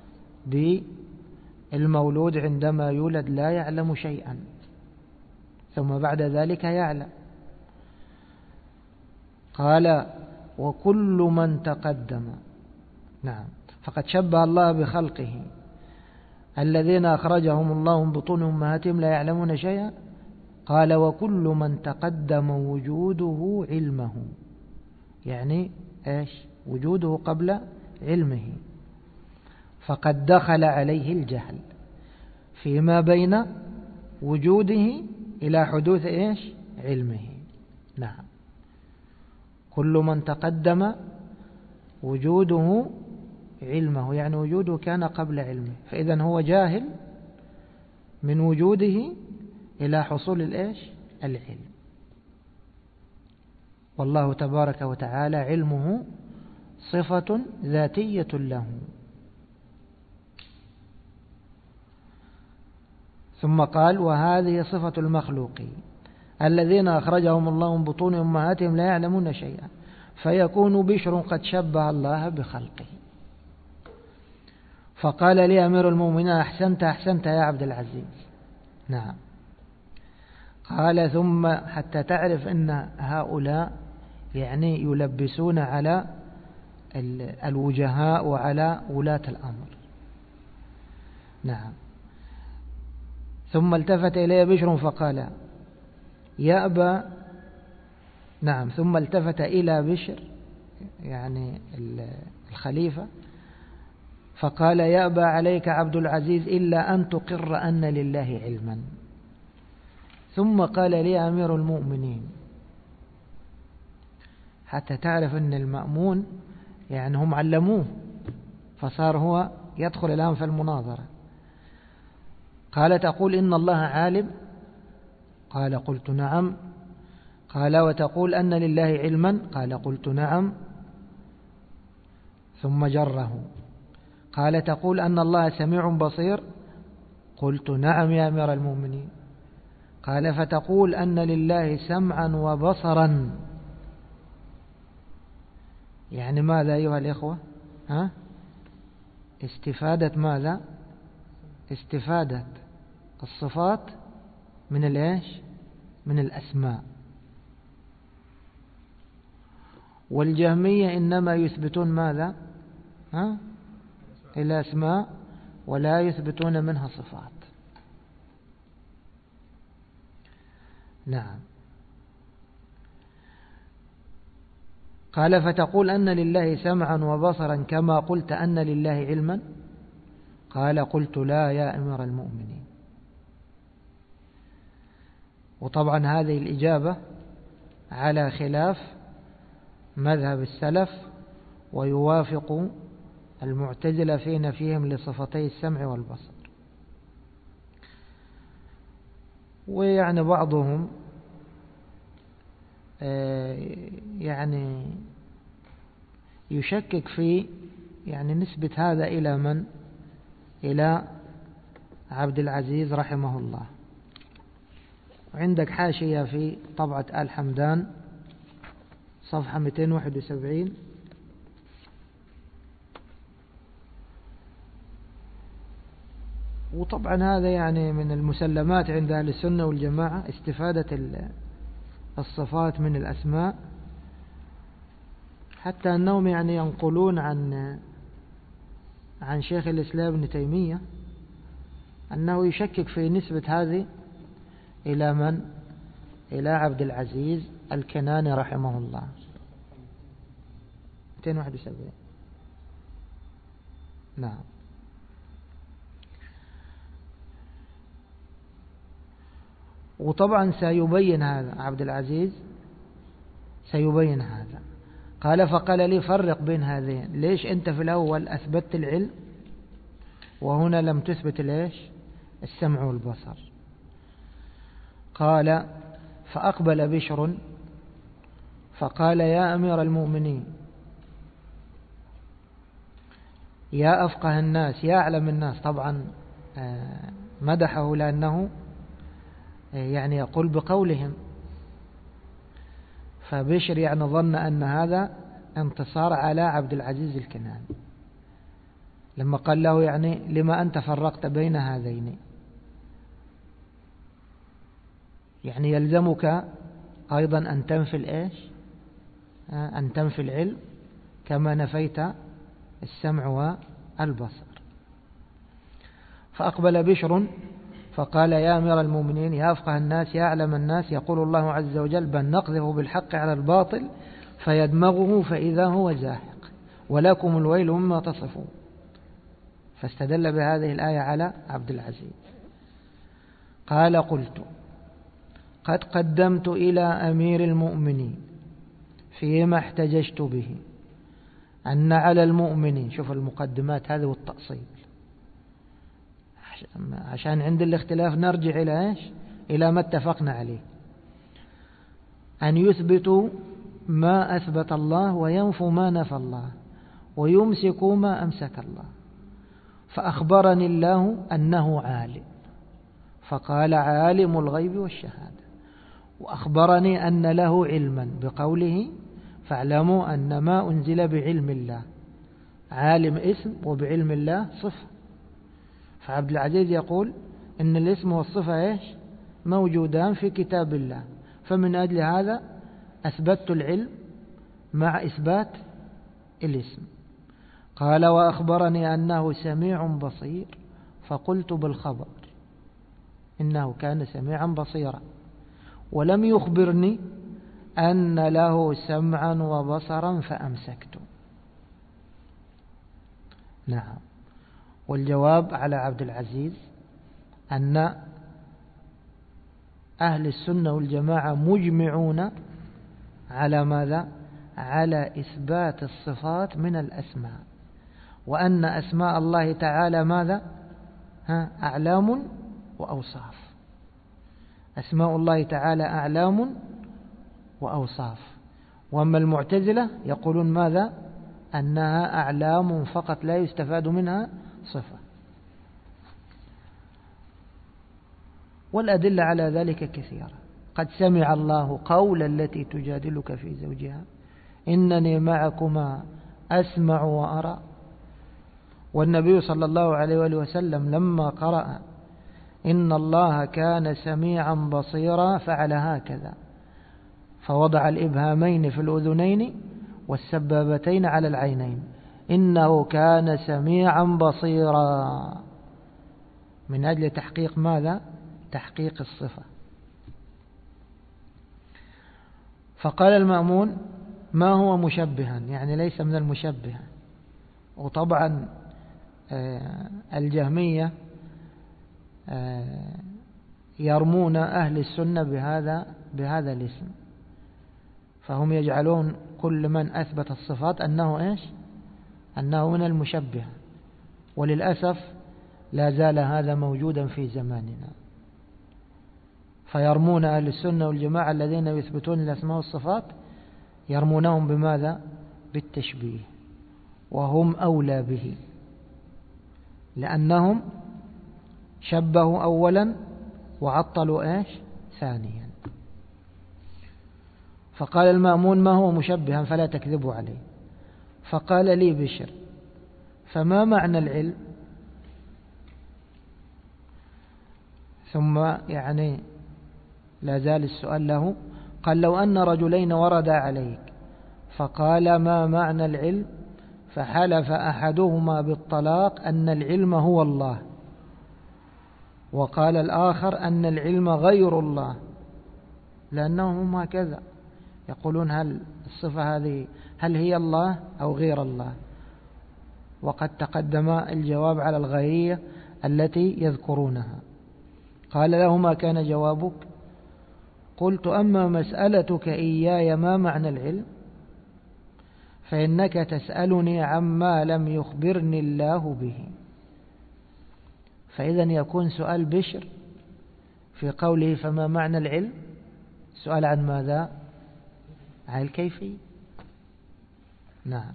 بالمولود عندما يولد لا يعلم شيئا ثم بعد ذلك يعلم. قال: وكل من تقدم. نعم. فقد شبه الله بخلقه الذين أخرجهم الله من بطون أمهاتهم لا يعلمون شيئا. قال: وكل من تقدم وجوده علمه، يعني إيش؟ وجوده قبل علمه، فقد دخل عليه الجهل فيما بين وجوده إلى حدوث إيش؟ علمه. نعم. كل من تقدم وجوده علمه، يعني وجوده كان قبل علمه، فإذا هو جاهل من وجوده إلى حصول الإيش؟ العلم. والله تبارك وتعالى علمه صفة ذاتية له. ثم قال: وهذه صفة المخلوقين الذين أخرجهم الله من بطون أمهاتهم لا يعلمون شيئا، فيكون بشر قد شبه الله بخلقه. فقال لي أمير المؤمنين: أحسنت يا عبد العزيز. نعم. قال: ثم حتى تعرف أن هؤلاء يعني يلبسون على الوجهاء وعلى ولاة الأمر. نعم. ثم التفت إليه بشر فقال: يا أبا. نعم. ثم التفت إلى بشر يعني الخليفة فقال: يا أبا عليك عبد العزيز إلا أن تقر أن لله علما. ثم قال لي أمير المؤمنين، حتى تعرف أن المأمون يعني هم علموه، فصار هو يدخل الآن في المناظرة. قال: تقول إن الله عالم؟ قال: قلت نعم. قال: وتقول أن لله علما؟ قال: قلت نعم. ثم جره. قال: تقول أن الله سميع بصير؟ قلت نعم يا أمير المؤمنين. قال: فتقول أن لله سمعا وبصرا؟ يعني ماذا أيها الإخوة؟ استفادة ماذا؟ استفادة الصفات من الإيش؟ من الأسماء. والجهمية إنما يثبتون ماذا؟ الأسماء ولا يثبتون منها صفات. نعم. قال: فتقول أن لله سمعا وبصرا كما قلت أن لله علما؟ قال: قلت لا يا أمير المؤمنين. وطبعا هذه الإجابة على خلاف مذهب السلف، ويوافق المعتزلة في نفيهم لصفتي السمع والبصر. ويعني بعضهم يعني يشكك في يعني نسبة هذا إلى من؟ إلى عبد العزيز رحمه الله. وعندك حاشية في طبعة آل حمدان صفحة 271. وطبعا هذا يعني من المسلمات عند أهل السنة والجماعة استفادة الصفات من الأسماء، حتى أنهم يعني ينقلون عن شيخ الإسلام ابن تيمية أنه يشكك في نسبة هذه إلى من؟ إلى عبد العزيز الكناني رحمه الله. 271. نعم. وطبعا سيبين هذا عبد العزيز، سيبين هذا. قال فقال لي فرق بين هذين، ليش أنت في الأول أثبتت العلم وهنا لم تثبت ليش السمع والبصر؟ قال فأقبل بشر فقال يا أمير المؤمنين، يا أفقه الناس، يا أعلم الناس. طبعا مدحه لأنه يعني يقول بقولهم، فبشر يعني ظن أن هذا انتصار على عبد العزيز الكناني لما قال له يعني لما أنت فرقت بين هذين، يعني يلزمك أيضا أن تنفي الإيش؟ أن تنفي العلم كما نفيت السمع والبصر. فأقبل بشر فقال يا أمير المؤمنين، يا أفقه الناس، يا أعلم الناس، يقول الله عز وجل بل نقذف بالحق على الباطل فيدمغه فإذا هو زاهق ولكم الويل مما تصفون. فاستدل بهذه الآية على عبد العزيز. قال قلت قد قدمت إلى أمير المؤمنين فيما احتججت به أن على المؤمنين، شوف المقدمات هذه والتأصيل، عشان عند الاختلاف نرجع إلى إيش؟ إلى ما اتفقنا عليه، أن يثبتوا ما أثبت الله وينفوا ما نفى الله ويمسكوا ما أمسك الله. فأخبرني الله أنه عالم، فقال عالم الغيب والشهادة، وأخبرني أن له علما بقوله فاعلموا أن ما أنزل بعلم الله. عالم اسم وبعلم الله صفة. فعبد العزيز يقول إن الاسم والصفة إيش؟ موجودان في كتاب الله، فمن أجل هذا أثبت العلم مع إثبات الاسم. قال وأخبرني أنه سميع بصير، فقلت بالخبر إنه كان سميعا بصيرا، ولم يخبرني أن له سمعا وبصرا فأمسكت. نعم. والجواب على عبد العزيز أن أهل السنة والجماعة مجمعون على ماذا؟ على إثبات الصفات من الأسماء، وأن أسماء الله تعالى ماذا؟ أعلام وأوصاف. أسماء الله تعالى أعلام وأوصاف. وأما المعتزلة يقولون ماذا؟ أنها أعلام فقط لا يستفاد منها صفة. والأدلة على ذلك كثيرة. قد سمع الله قول التي تجادلك في زوجها إنني معكما أسمع وأرى. والنبي صلى الله عليه وآله وسلم لما قرأ إن الله كان سميعا بصيرا فعل هكذا، فوضع الإبهامين في الأذنين والسبابتين على العينين، إنه كان سميعا بصيرا، من أجل تحقيق ماذا؟ تحقيق الصفة. فقال المأمون ما هو مشبها، يعني ليس من المشبهة. وطبعا الجهمية يرمون أهل السنة بهذا الاسم، فهم يجعلون كل من أثبت الصفات أنه إيش؟ أنه من المشبهة. وللأسف لا زال هذا موجودا في زماننا، فيرمون أهل السنة والجماعة الذين يثبتون الأسماء والصفات، يرمونهم بماذا؟ بالتشبيه. وهم أولى به، لأنهم شبهوا أولا وعطلوا إيش ثانيا. فقال المأمون: ما هو مشبها فلا تكذبوا عليه. فقال لي بشر: فما معنى العلم؟ ثم لا زال السؤال له. قال: لو أن رجلين وردا عليك فقال: ما معنى العلم؟ فحلف أحدهما بالطلاق أن العلم هو الله، وقال الآخر أن العلم غير الله، لأنهم هكذا يقولون: هل الصفة هذه هل هي الله أو غير الله؟ وقد تقدم الجواب على الغيرية التي يذكرونها. قال له: ما كان جوابك؟ قلت: أما مسألتك إياي ما معنى العلم فإنك تسألني عما لم يخبرني الله به. فإذا يكون سؤال بشر في قوله فما معنى العلم سؤال عن ماذا؟ عن الكيفية. نعم.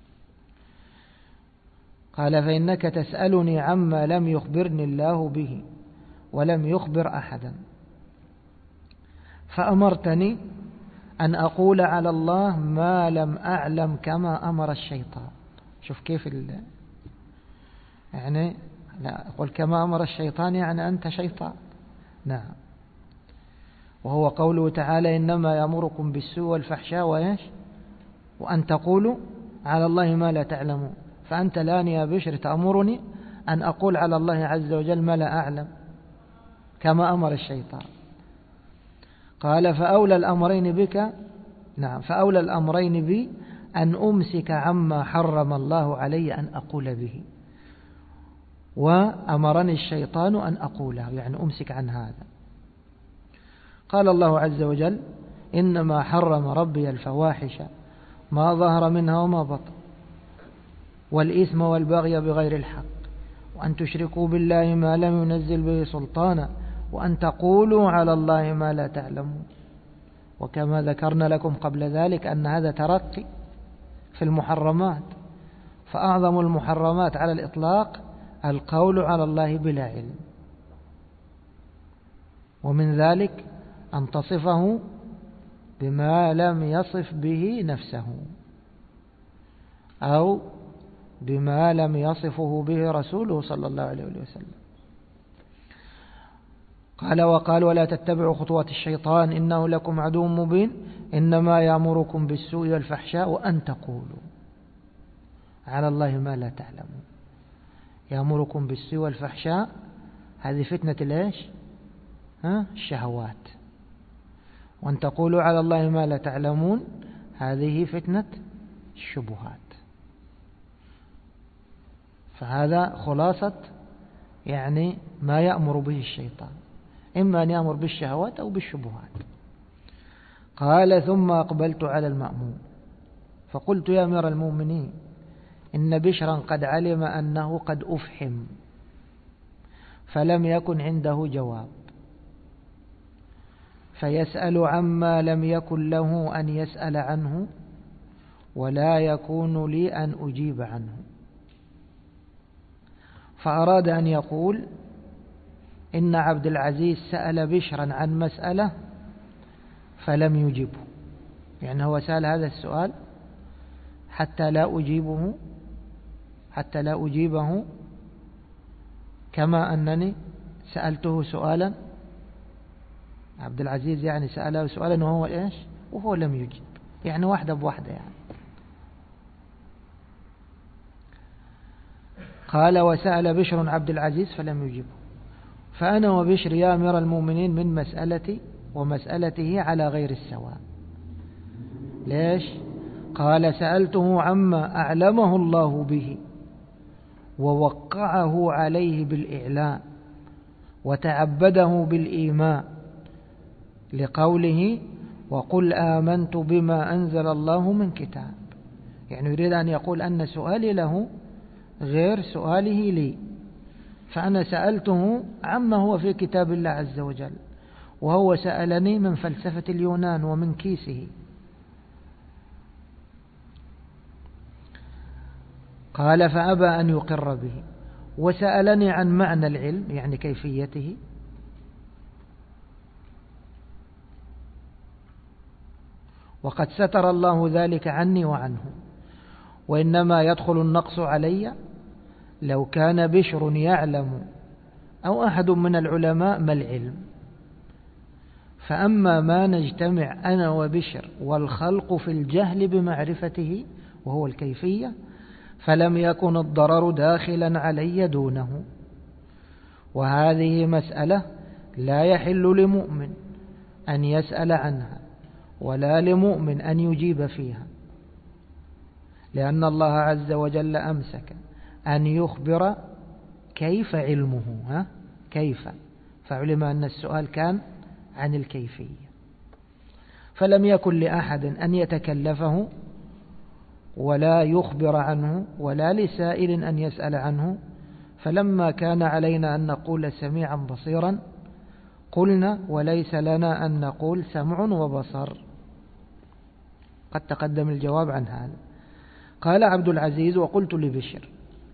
قال: فإنك تسألني عما لم يخبرني الله به ولم يخبر أحدا، فأمرتني أن أقول على الله ما لم أعلم كما أمر الشيطان. شوف كيف لا أقول كما أمر الشيطان يعني أنت شيطان. نعم. وهو قوله تعالى: إنما يأمركم بالسوء والفحشاء وأن تقولوا على الله ما لا تعلمون. فأنت الآن يا بشر تأمرني أن أقول على الله عز وجل ما لا أعلم كما أمر الشيطان. قال: فأولى الأمرين بك. نعم، فأولى الأمرين بي أن أمسك عما حرم الله علي أن أقول به، وأمرني الشيطان أن أقوله، يعني أمسك عن هذا. قال الله عز وجل: إنما حرم ربي الفواحش ما ظهر منها وما بطن والإثم والبغي بغير الحق وأن تشركوا بالله ما لم ينزل به سلطانا وأن تقولوا على الله ما لا تعلمون. وكما ذكرنا لكم قبل ذلك أن هذا ترقي في المحرمات، فأعظم المحرمات على الإطلاق القول على الله بلا علم، ومن ذلك أن تصفه بما لم يصف به نفسه أو بما لم يصفه به رسوله صلى الله عليه وسلم. قال: ولا تتبعوا خطوات الشيطان إنه لكم عدو مبين إنما يأمركم بالسوء والفحشاء وأن تقولوا على الله ما لا تعلمون. يأمركم بالسوء والفحشاء هذه فتنة الإيش؟ الشهوات. وأن تقولوا على الله ما لا تعلمون هذه فتنة الشبهات. فهذا خلاصة ما يأمر به الشيطان، إما أن يأمر بالشهوات أو بالشبهات. قال: ثم أقبلت على المأمون فقلت: يا أمير المؤمنين، إن بشرا قد علم أنه قد أفحم فلم يكن عنده جواب، فيسأل عما لم يكن له أن يسأل عنه ولا يكون لي أن أجيب عنه. فأراد أن يقول إن عبد العزيز سأل بشرا عن مسألة فلم يجبه، يعني هو سأل هذا السؤال حتى لا أجيبه كما أنني سألته سؤالا. عبد العزيز سأله سؤالا وهو لم يجيب، واحدة بواحدة قال: وسأل بشر عبد العزيز فلم يجيبه، فأنا وبشر يا أمير المؤمنين من مسألتي ومسألته على غير السواء. ليش؟ قال: سألته عما أعلمه الله به ووقعه عليه بالإعلام وتعبده بالإيمان لقوله: وقل آمنت بما أنزل الله من كتاب. يريد أن يقول أن سؤالي له غير سؤاله لي، فأنا سألته عما هو في كتاب الله عز وجل، وهو سألني من فلسفة اليونان ومن كيسه. قال فأبى أن يقر به، وسألني عن معنى العلم يعني كيفيته، وقد ستر الله ذلك عني وعنه، وإنما يدخل النقص علي لو كان بشر يعلم أو أحد من العلماء ما العلم، فأما ما نجتمع أنا وبشر والخلق في الجهل بمعرفته وهو الكيفية، فلم يكن الضرر داخلا علي دونه، وهذه مسألة لا يحل لمؤمن أن يسأل عنها ولا لمؤمن أن يجيب فيها، لأن الله عز وجل أمسك أن يخبر كيف علمه، كيف، فعلم أن السؤال كان عن الكيفية، فلم يكن لأحد أن يتكلفه ولا يخبر عنه ولا لسائل أن يسأل عنه، فلما كان علينا أن نقول سميعا بصيرا قلنا، وليس لنا أن نقول سمع وبصر. قد تقدم الجواب عن هذا. قال عبد العزيز: وقلت لبشر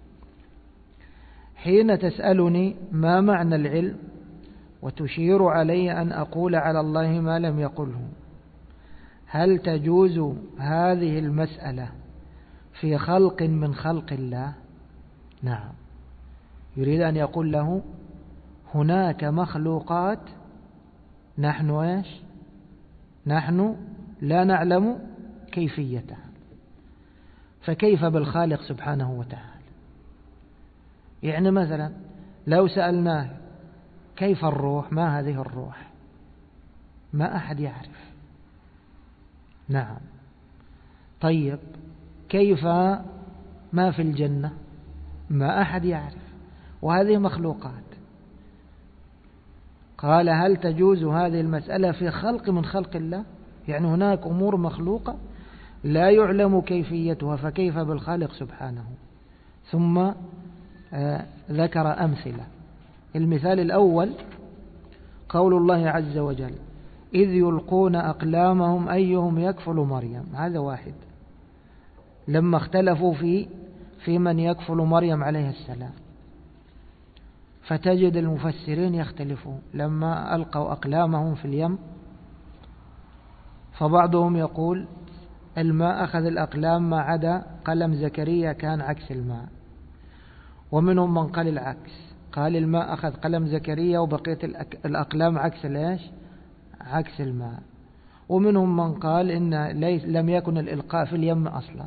حين تسألني ما معنى العلم وتشير علي أن أقول على الله ما لم يقله، هل تجوز هذه المسألة في خلق من خلق الله؟ نعم، يريد أن يقول له هناك مخلوقات نحن لا نعلم كيفيتها، فكيف بالخالق سبحانه وتعالى؟ يعني مثلا لو سألناه كيف الروح، ما هذه الروح؟ ما أحد يعرف. نعم. طيب كيف ما في الجنة؟ ما أحد يعرف، وهذه مخلوقات. قال: هل تجوز هذه المسألة في خلق من خلق الله؟ يعني هناك أمور مخلوقة لا يعلم كيفيتها، فكيف بالخالق سبحانه؟ ثم ذكر أمثلة. المثال الأول قول الله عز وجل: إذ يلقون أقلامهم أيهم يكفل مريم. هذا واحد، لما اختلفوا في من يكفل مريم عليه السلام، فتجد المفسرين يختلفون لما ألقوا أقلامهم في اليم، فبعضهم يقول الماء أخذ الأقلام ما عدا قلم زكريا كان عكس الماء، ومنهم من قال العكس، قال الماء أخذ قلم زكريا وبقية الأقلام عكس الماء، ومنهم من قال إن لم يكن الإلقاء في اليم أصلا.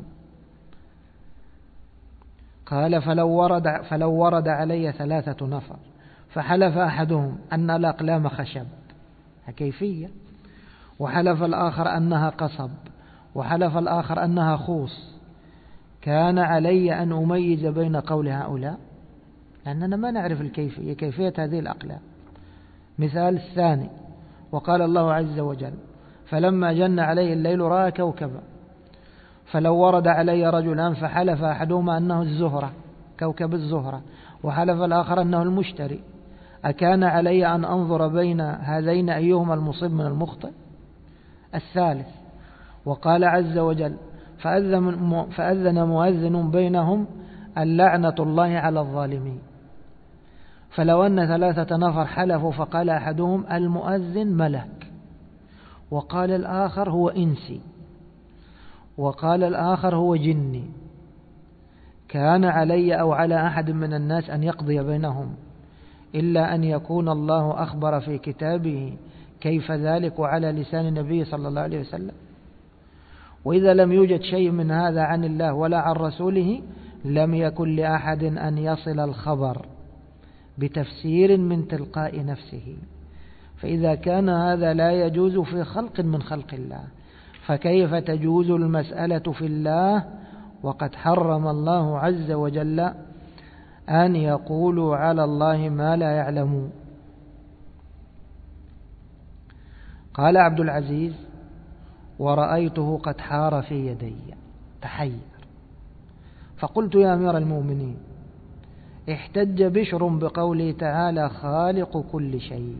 قال: فلو ورد علي 3 نفر فحلف أحدهم أن الأقلام خشب، كيفية، وحلف الآخر أنها قصب، وحلف الآخر أنها خوص، كان علي أن أميز بين قول هؤلاء؟ لأننا ما نعرف كيفية هذه الأقلام. مثال الثاني: وقال الله عز وجل: فلما جن عليه الليل رأى كوكبا، فلو ورد علي رجلان فحلف أحدهما أنه الزهرة، كوكب الزهرة، وحلف الآخر أنه المشتري، أكان علي أن أنظر بين هذين أيهما المصيب من المخطئ؟ الثالث: وقال عز وجل: فأذن مؤذن بينهم اللعنة الله على الظالمين. فلو أن 3 نفر حلفوا فقال أحدهم المؤذن ملك، وقال الآخر هو إنسي، وقال الآخر هو جني، كان علي أو على أحد من الناس أن يقضي بينهم، إلا أن يكون الله أخبر في كتابه كيف ذلك وعلى لسان النبي صلى الله عليه وسلم. وإذا لم يوجد شيء من هذا عن الله ولا عن رسوله، لم يكن لأحد أن يصل الخبر بتفسير من تلقاء نفسه. فإذا كان هذا لا يجوز في خلق من خلق الله، فكيف تجوز المسألة في الله وقد حرم الله عز وجل أن يقولوا على الله ما لا يعلمون؟ قال عبد العزيز: ورأيته قد حار في يدي، تحير، فقلت: يا أمير المؤمنين، احتج بشر بقوله تعالى: خالق كل شيء،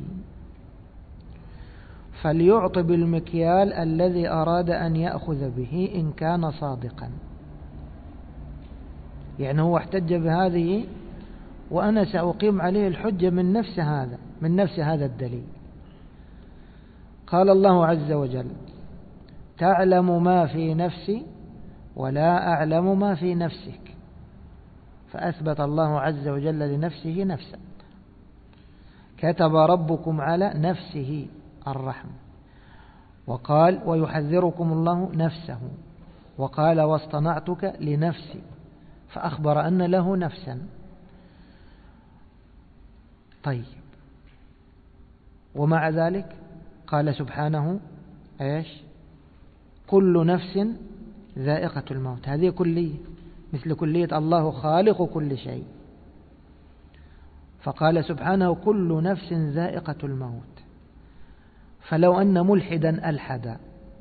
فليعط بالمكيال الذي أراد أن يأخذ به إن كان صادقا. يعني هو احتج بهذه وأنا سأقيم عليه الحجة من نفس هذا الدليل. قال الله عز وجل: تعلم ما في نفسي ولا أعلم ما في نفسك. فأثبت الله عز وجل لنفسه نفسا. كتب ربكم على نفسه الرحمة، وقال: ويحذركم الله نفسه، وقال: واصطنعتك لنفسي، فأخبر أن له نفسا. طيب، ومع ذلك قال سبحانه: إيش؟ كل نفس ذائقة الموت. هذه كلية، مثل كلية الله خالق كل شيء. فقال سبحانه: كل نفس ذائقة الموت. فلو أن ملحدا ألحد،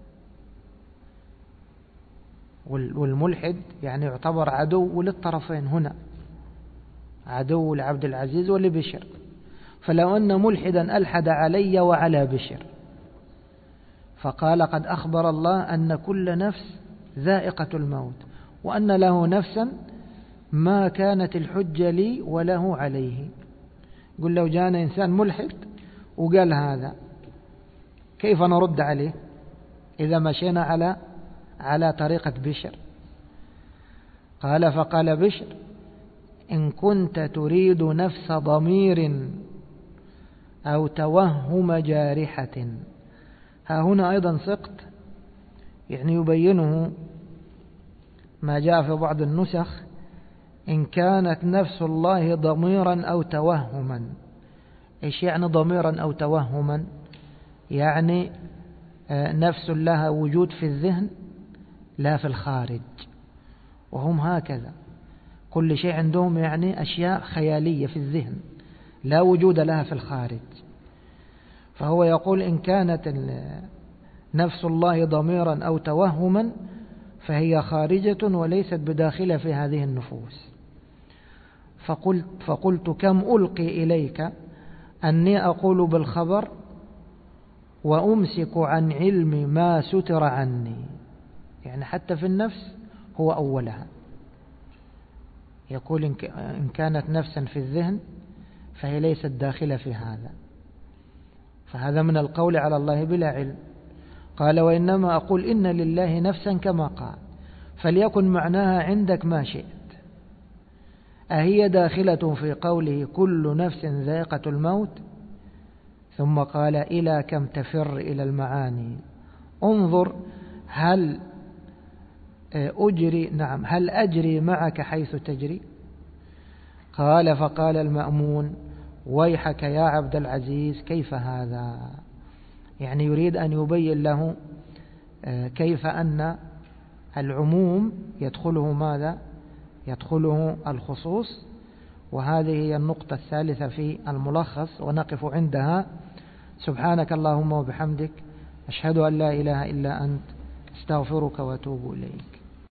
والملحد يعني يعتبر عدو للطرفين هنا، عدو لعبد العزيز ولبشر. فلو أن ملحدا ألحد علي وعلى بشر، فقال: قد أخبر الله أن كل نفس ذائقة الموت، وأن له نفسا ما كانت الحجة لي وله عليه. يقول: لو جاءنا إنسان ملحد وقال هذا، كيف نرد عليه إذا مشينا على طريقة بشر؟ قال: فقال بشر: إن كنت تريد نفس ضمير أو توهم جارحة. ها هنا أيضا سقط، يعني يبينه ما جاء في بعض النسخ: إن كانت نفس الله ضميرا أو توهما. إيش يعني ضميرا أو توهما؟ يعني نفس لها وجود في الذهن لا في الخارج، وهم هكذا كل شيء عندهم يعني أشياء خيالية في الذهن لا وجود لها في الخارج. فهو يقول: إن كانت نفس الله ضميرا أو توهما فهي خارجة وليست بداخلة في هذه النفوس. فقلت: كم ألقي إليك أني أقول بالخبر وأمسك عن علم ما ستر عني. يعني حتى في النفس هو أولها. يقول: إن كانت نفسا في الذهن فهي ليست داخلة في هذا. فهذا من القول على الله بلا علم. قال: وإنما أقول إن لله نفسا كما قال، فليكن معناها عندك ما شئت. أهي داخلة في قوله كل نفس ذائقة الموت؟ ثم قال: إلى كم تفر إلى المعاني، انظر هل أجري معك حيث تجري. قال: فقال المأمون: ويحك يا عبد العزيز، كيف هذا؟ يعني يريد أن يبين له كيف أن العموم يدخله ماذا؟ يدخله الخصوص. وهذه هي النقطة الثالثة في الملخص، ونقف عندها. سبحانك اللهم وبحمدك، أشهد أن لا إله إلا أنت، استغفرك وأتوب إليك.